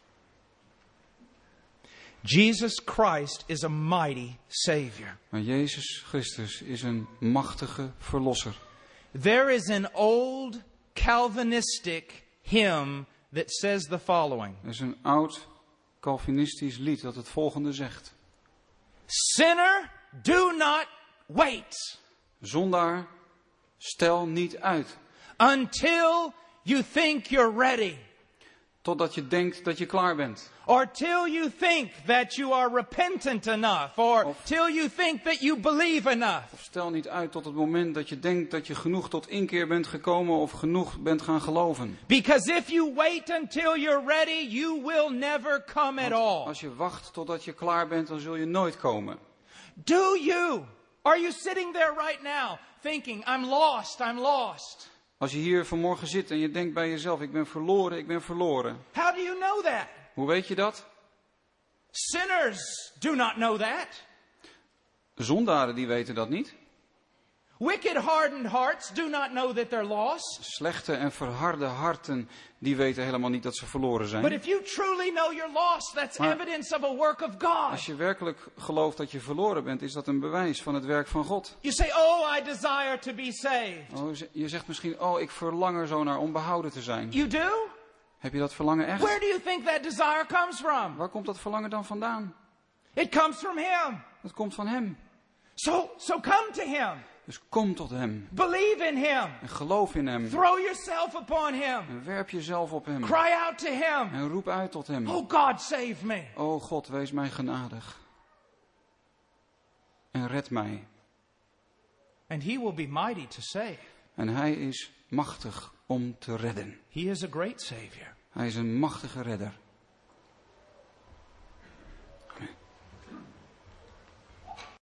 Jesus Christ is a mighty Savior. Maar Jezus Christus is een machtige verlosser. There is an old Calvinistic hymn that says the following. Er is een oud Calvinistisch lied dat het volgende zegt. Sinner, do not wait. Zondaar, stel niet uit. Until you think you're ready. Totdat je denkt dat je klaar bent. Or till you think that you are repentant enough. Or of, till you think that you believe enough. Of stel niet uit tot het moment dat je denkt dat je genoeg tot inkeer bent gekomen of genoeg bent gaan geloven. Because if you wait until you're ready, you will never come at all. Als je wacht totdat je klaar bent, dan zul je nooit komen. Do you? Are you sitting there right now thinking, I'm lost, I'm lost? Als je hier vanmorgen zit en je denkt bij jezelf, ik ben verloren, ik ben verloren. How do you know that? Hoe weet je dat? Sinners do not know that. Zondaren die weten dat niet. Wicked hardened hearts do not know that they're lost. Slechte en verharde harten, die weten helemaal niet dat ze verloren zijn. But if you truly know you're lost, that's Maar evidence of a work of God. Als je werkelijk gelooft dat je verloren bent, is dat een bewijs van het werk van God. You say, oh, I desire to be saved. Oh, je zegt misschien, oh, ik verlang er zo naar om behouden te zijn. You do? Heb je dat verlangen echt? Where do you think that desire comes from? Waar komt dat verlangen dan vandaan? It comes from Him. Dat komt van Hem. So, so come to Him. Dus kom tot Hem. Believe in Him. En geloof in Hem. Throw yourself upon Him. En werp jezelf op Hem. Cry out to Him. En roep uit tot Hem. Oh God, save me. O God, wees mij genadig. En red mij. And He will be mighty to save. En Hij is machtig om te redden. He is a great Savior. Hij is een machtige redder.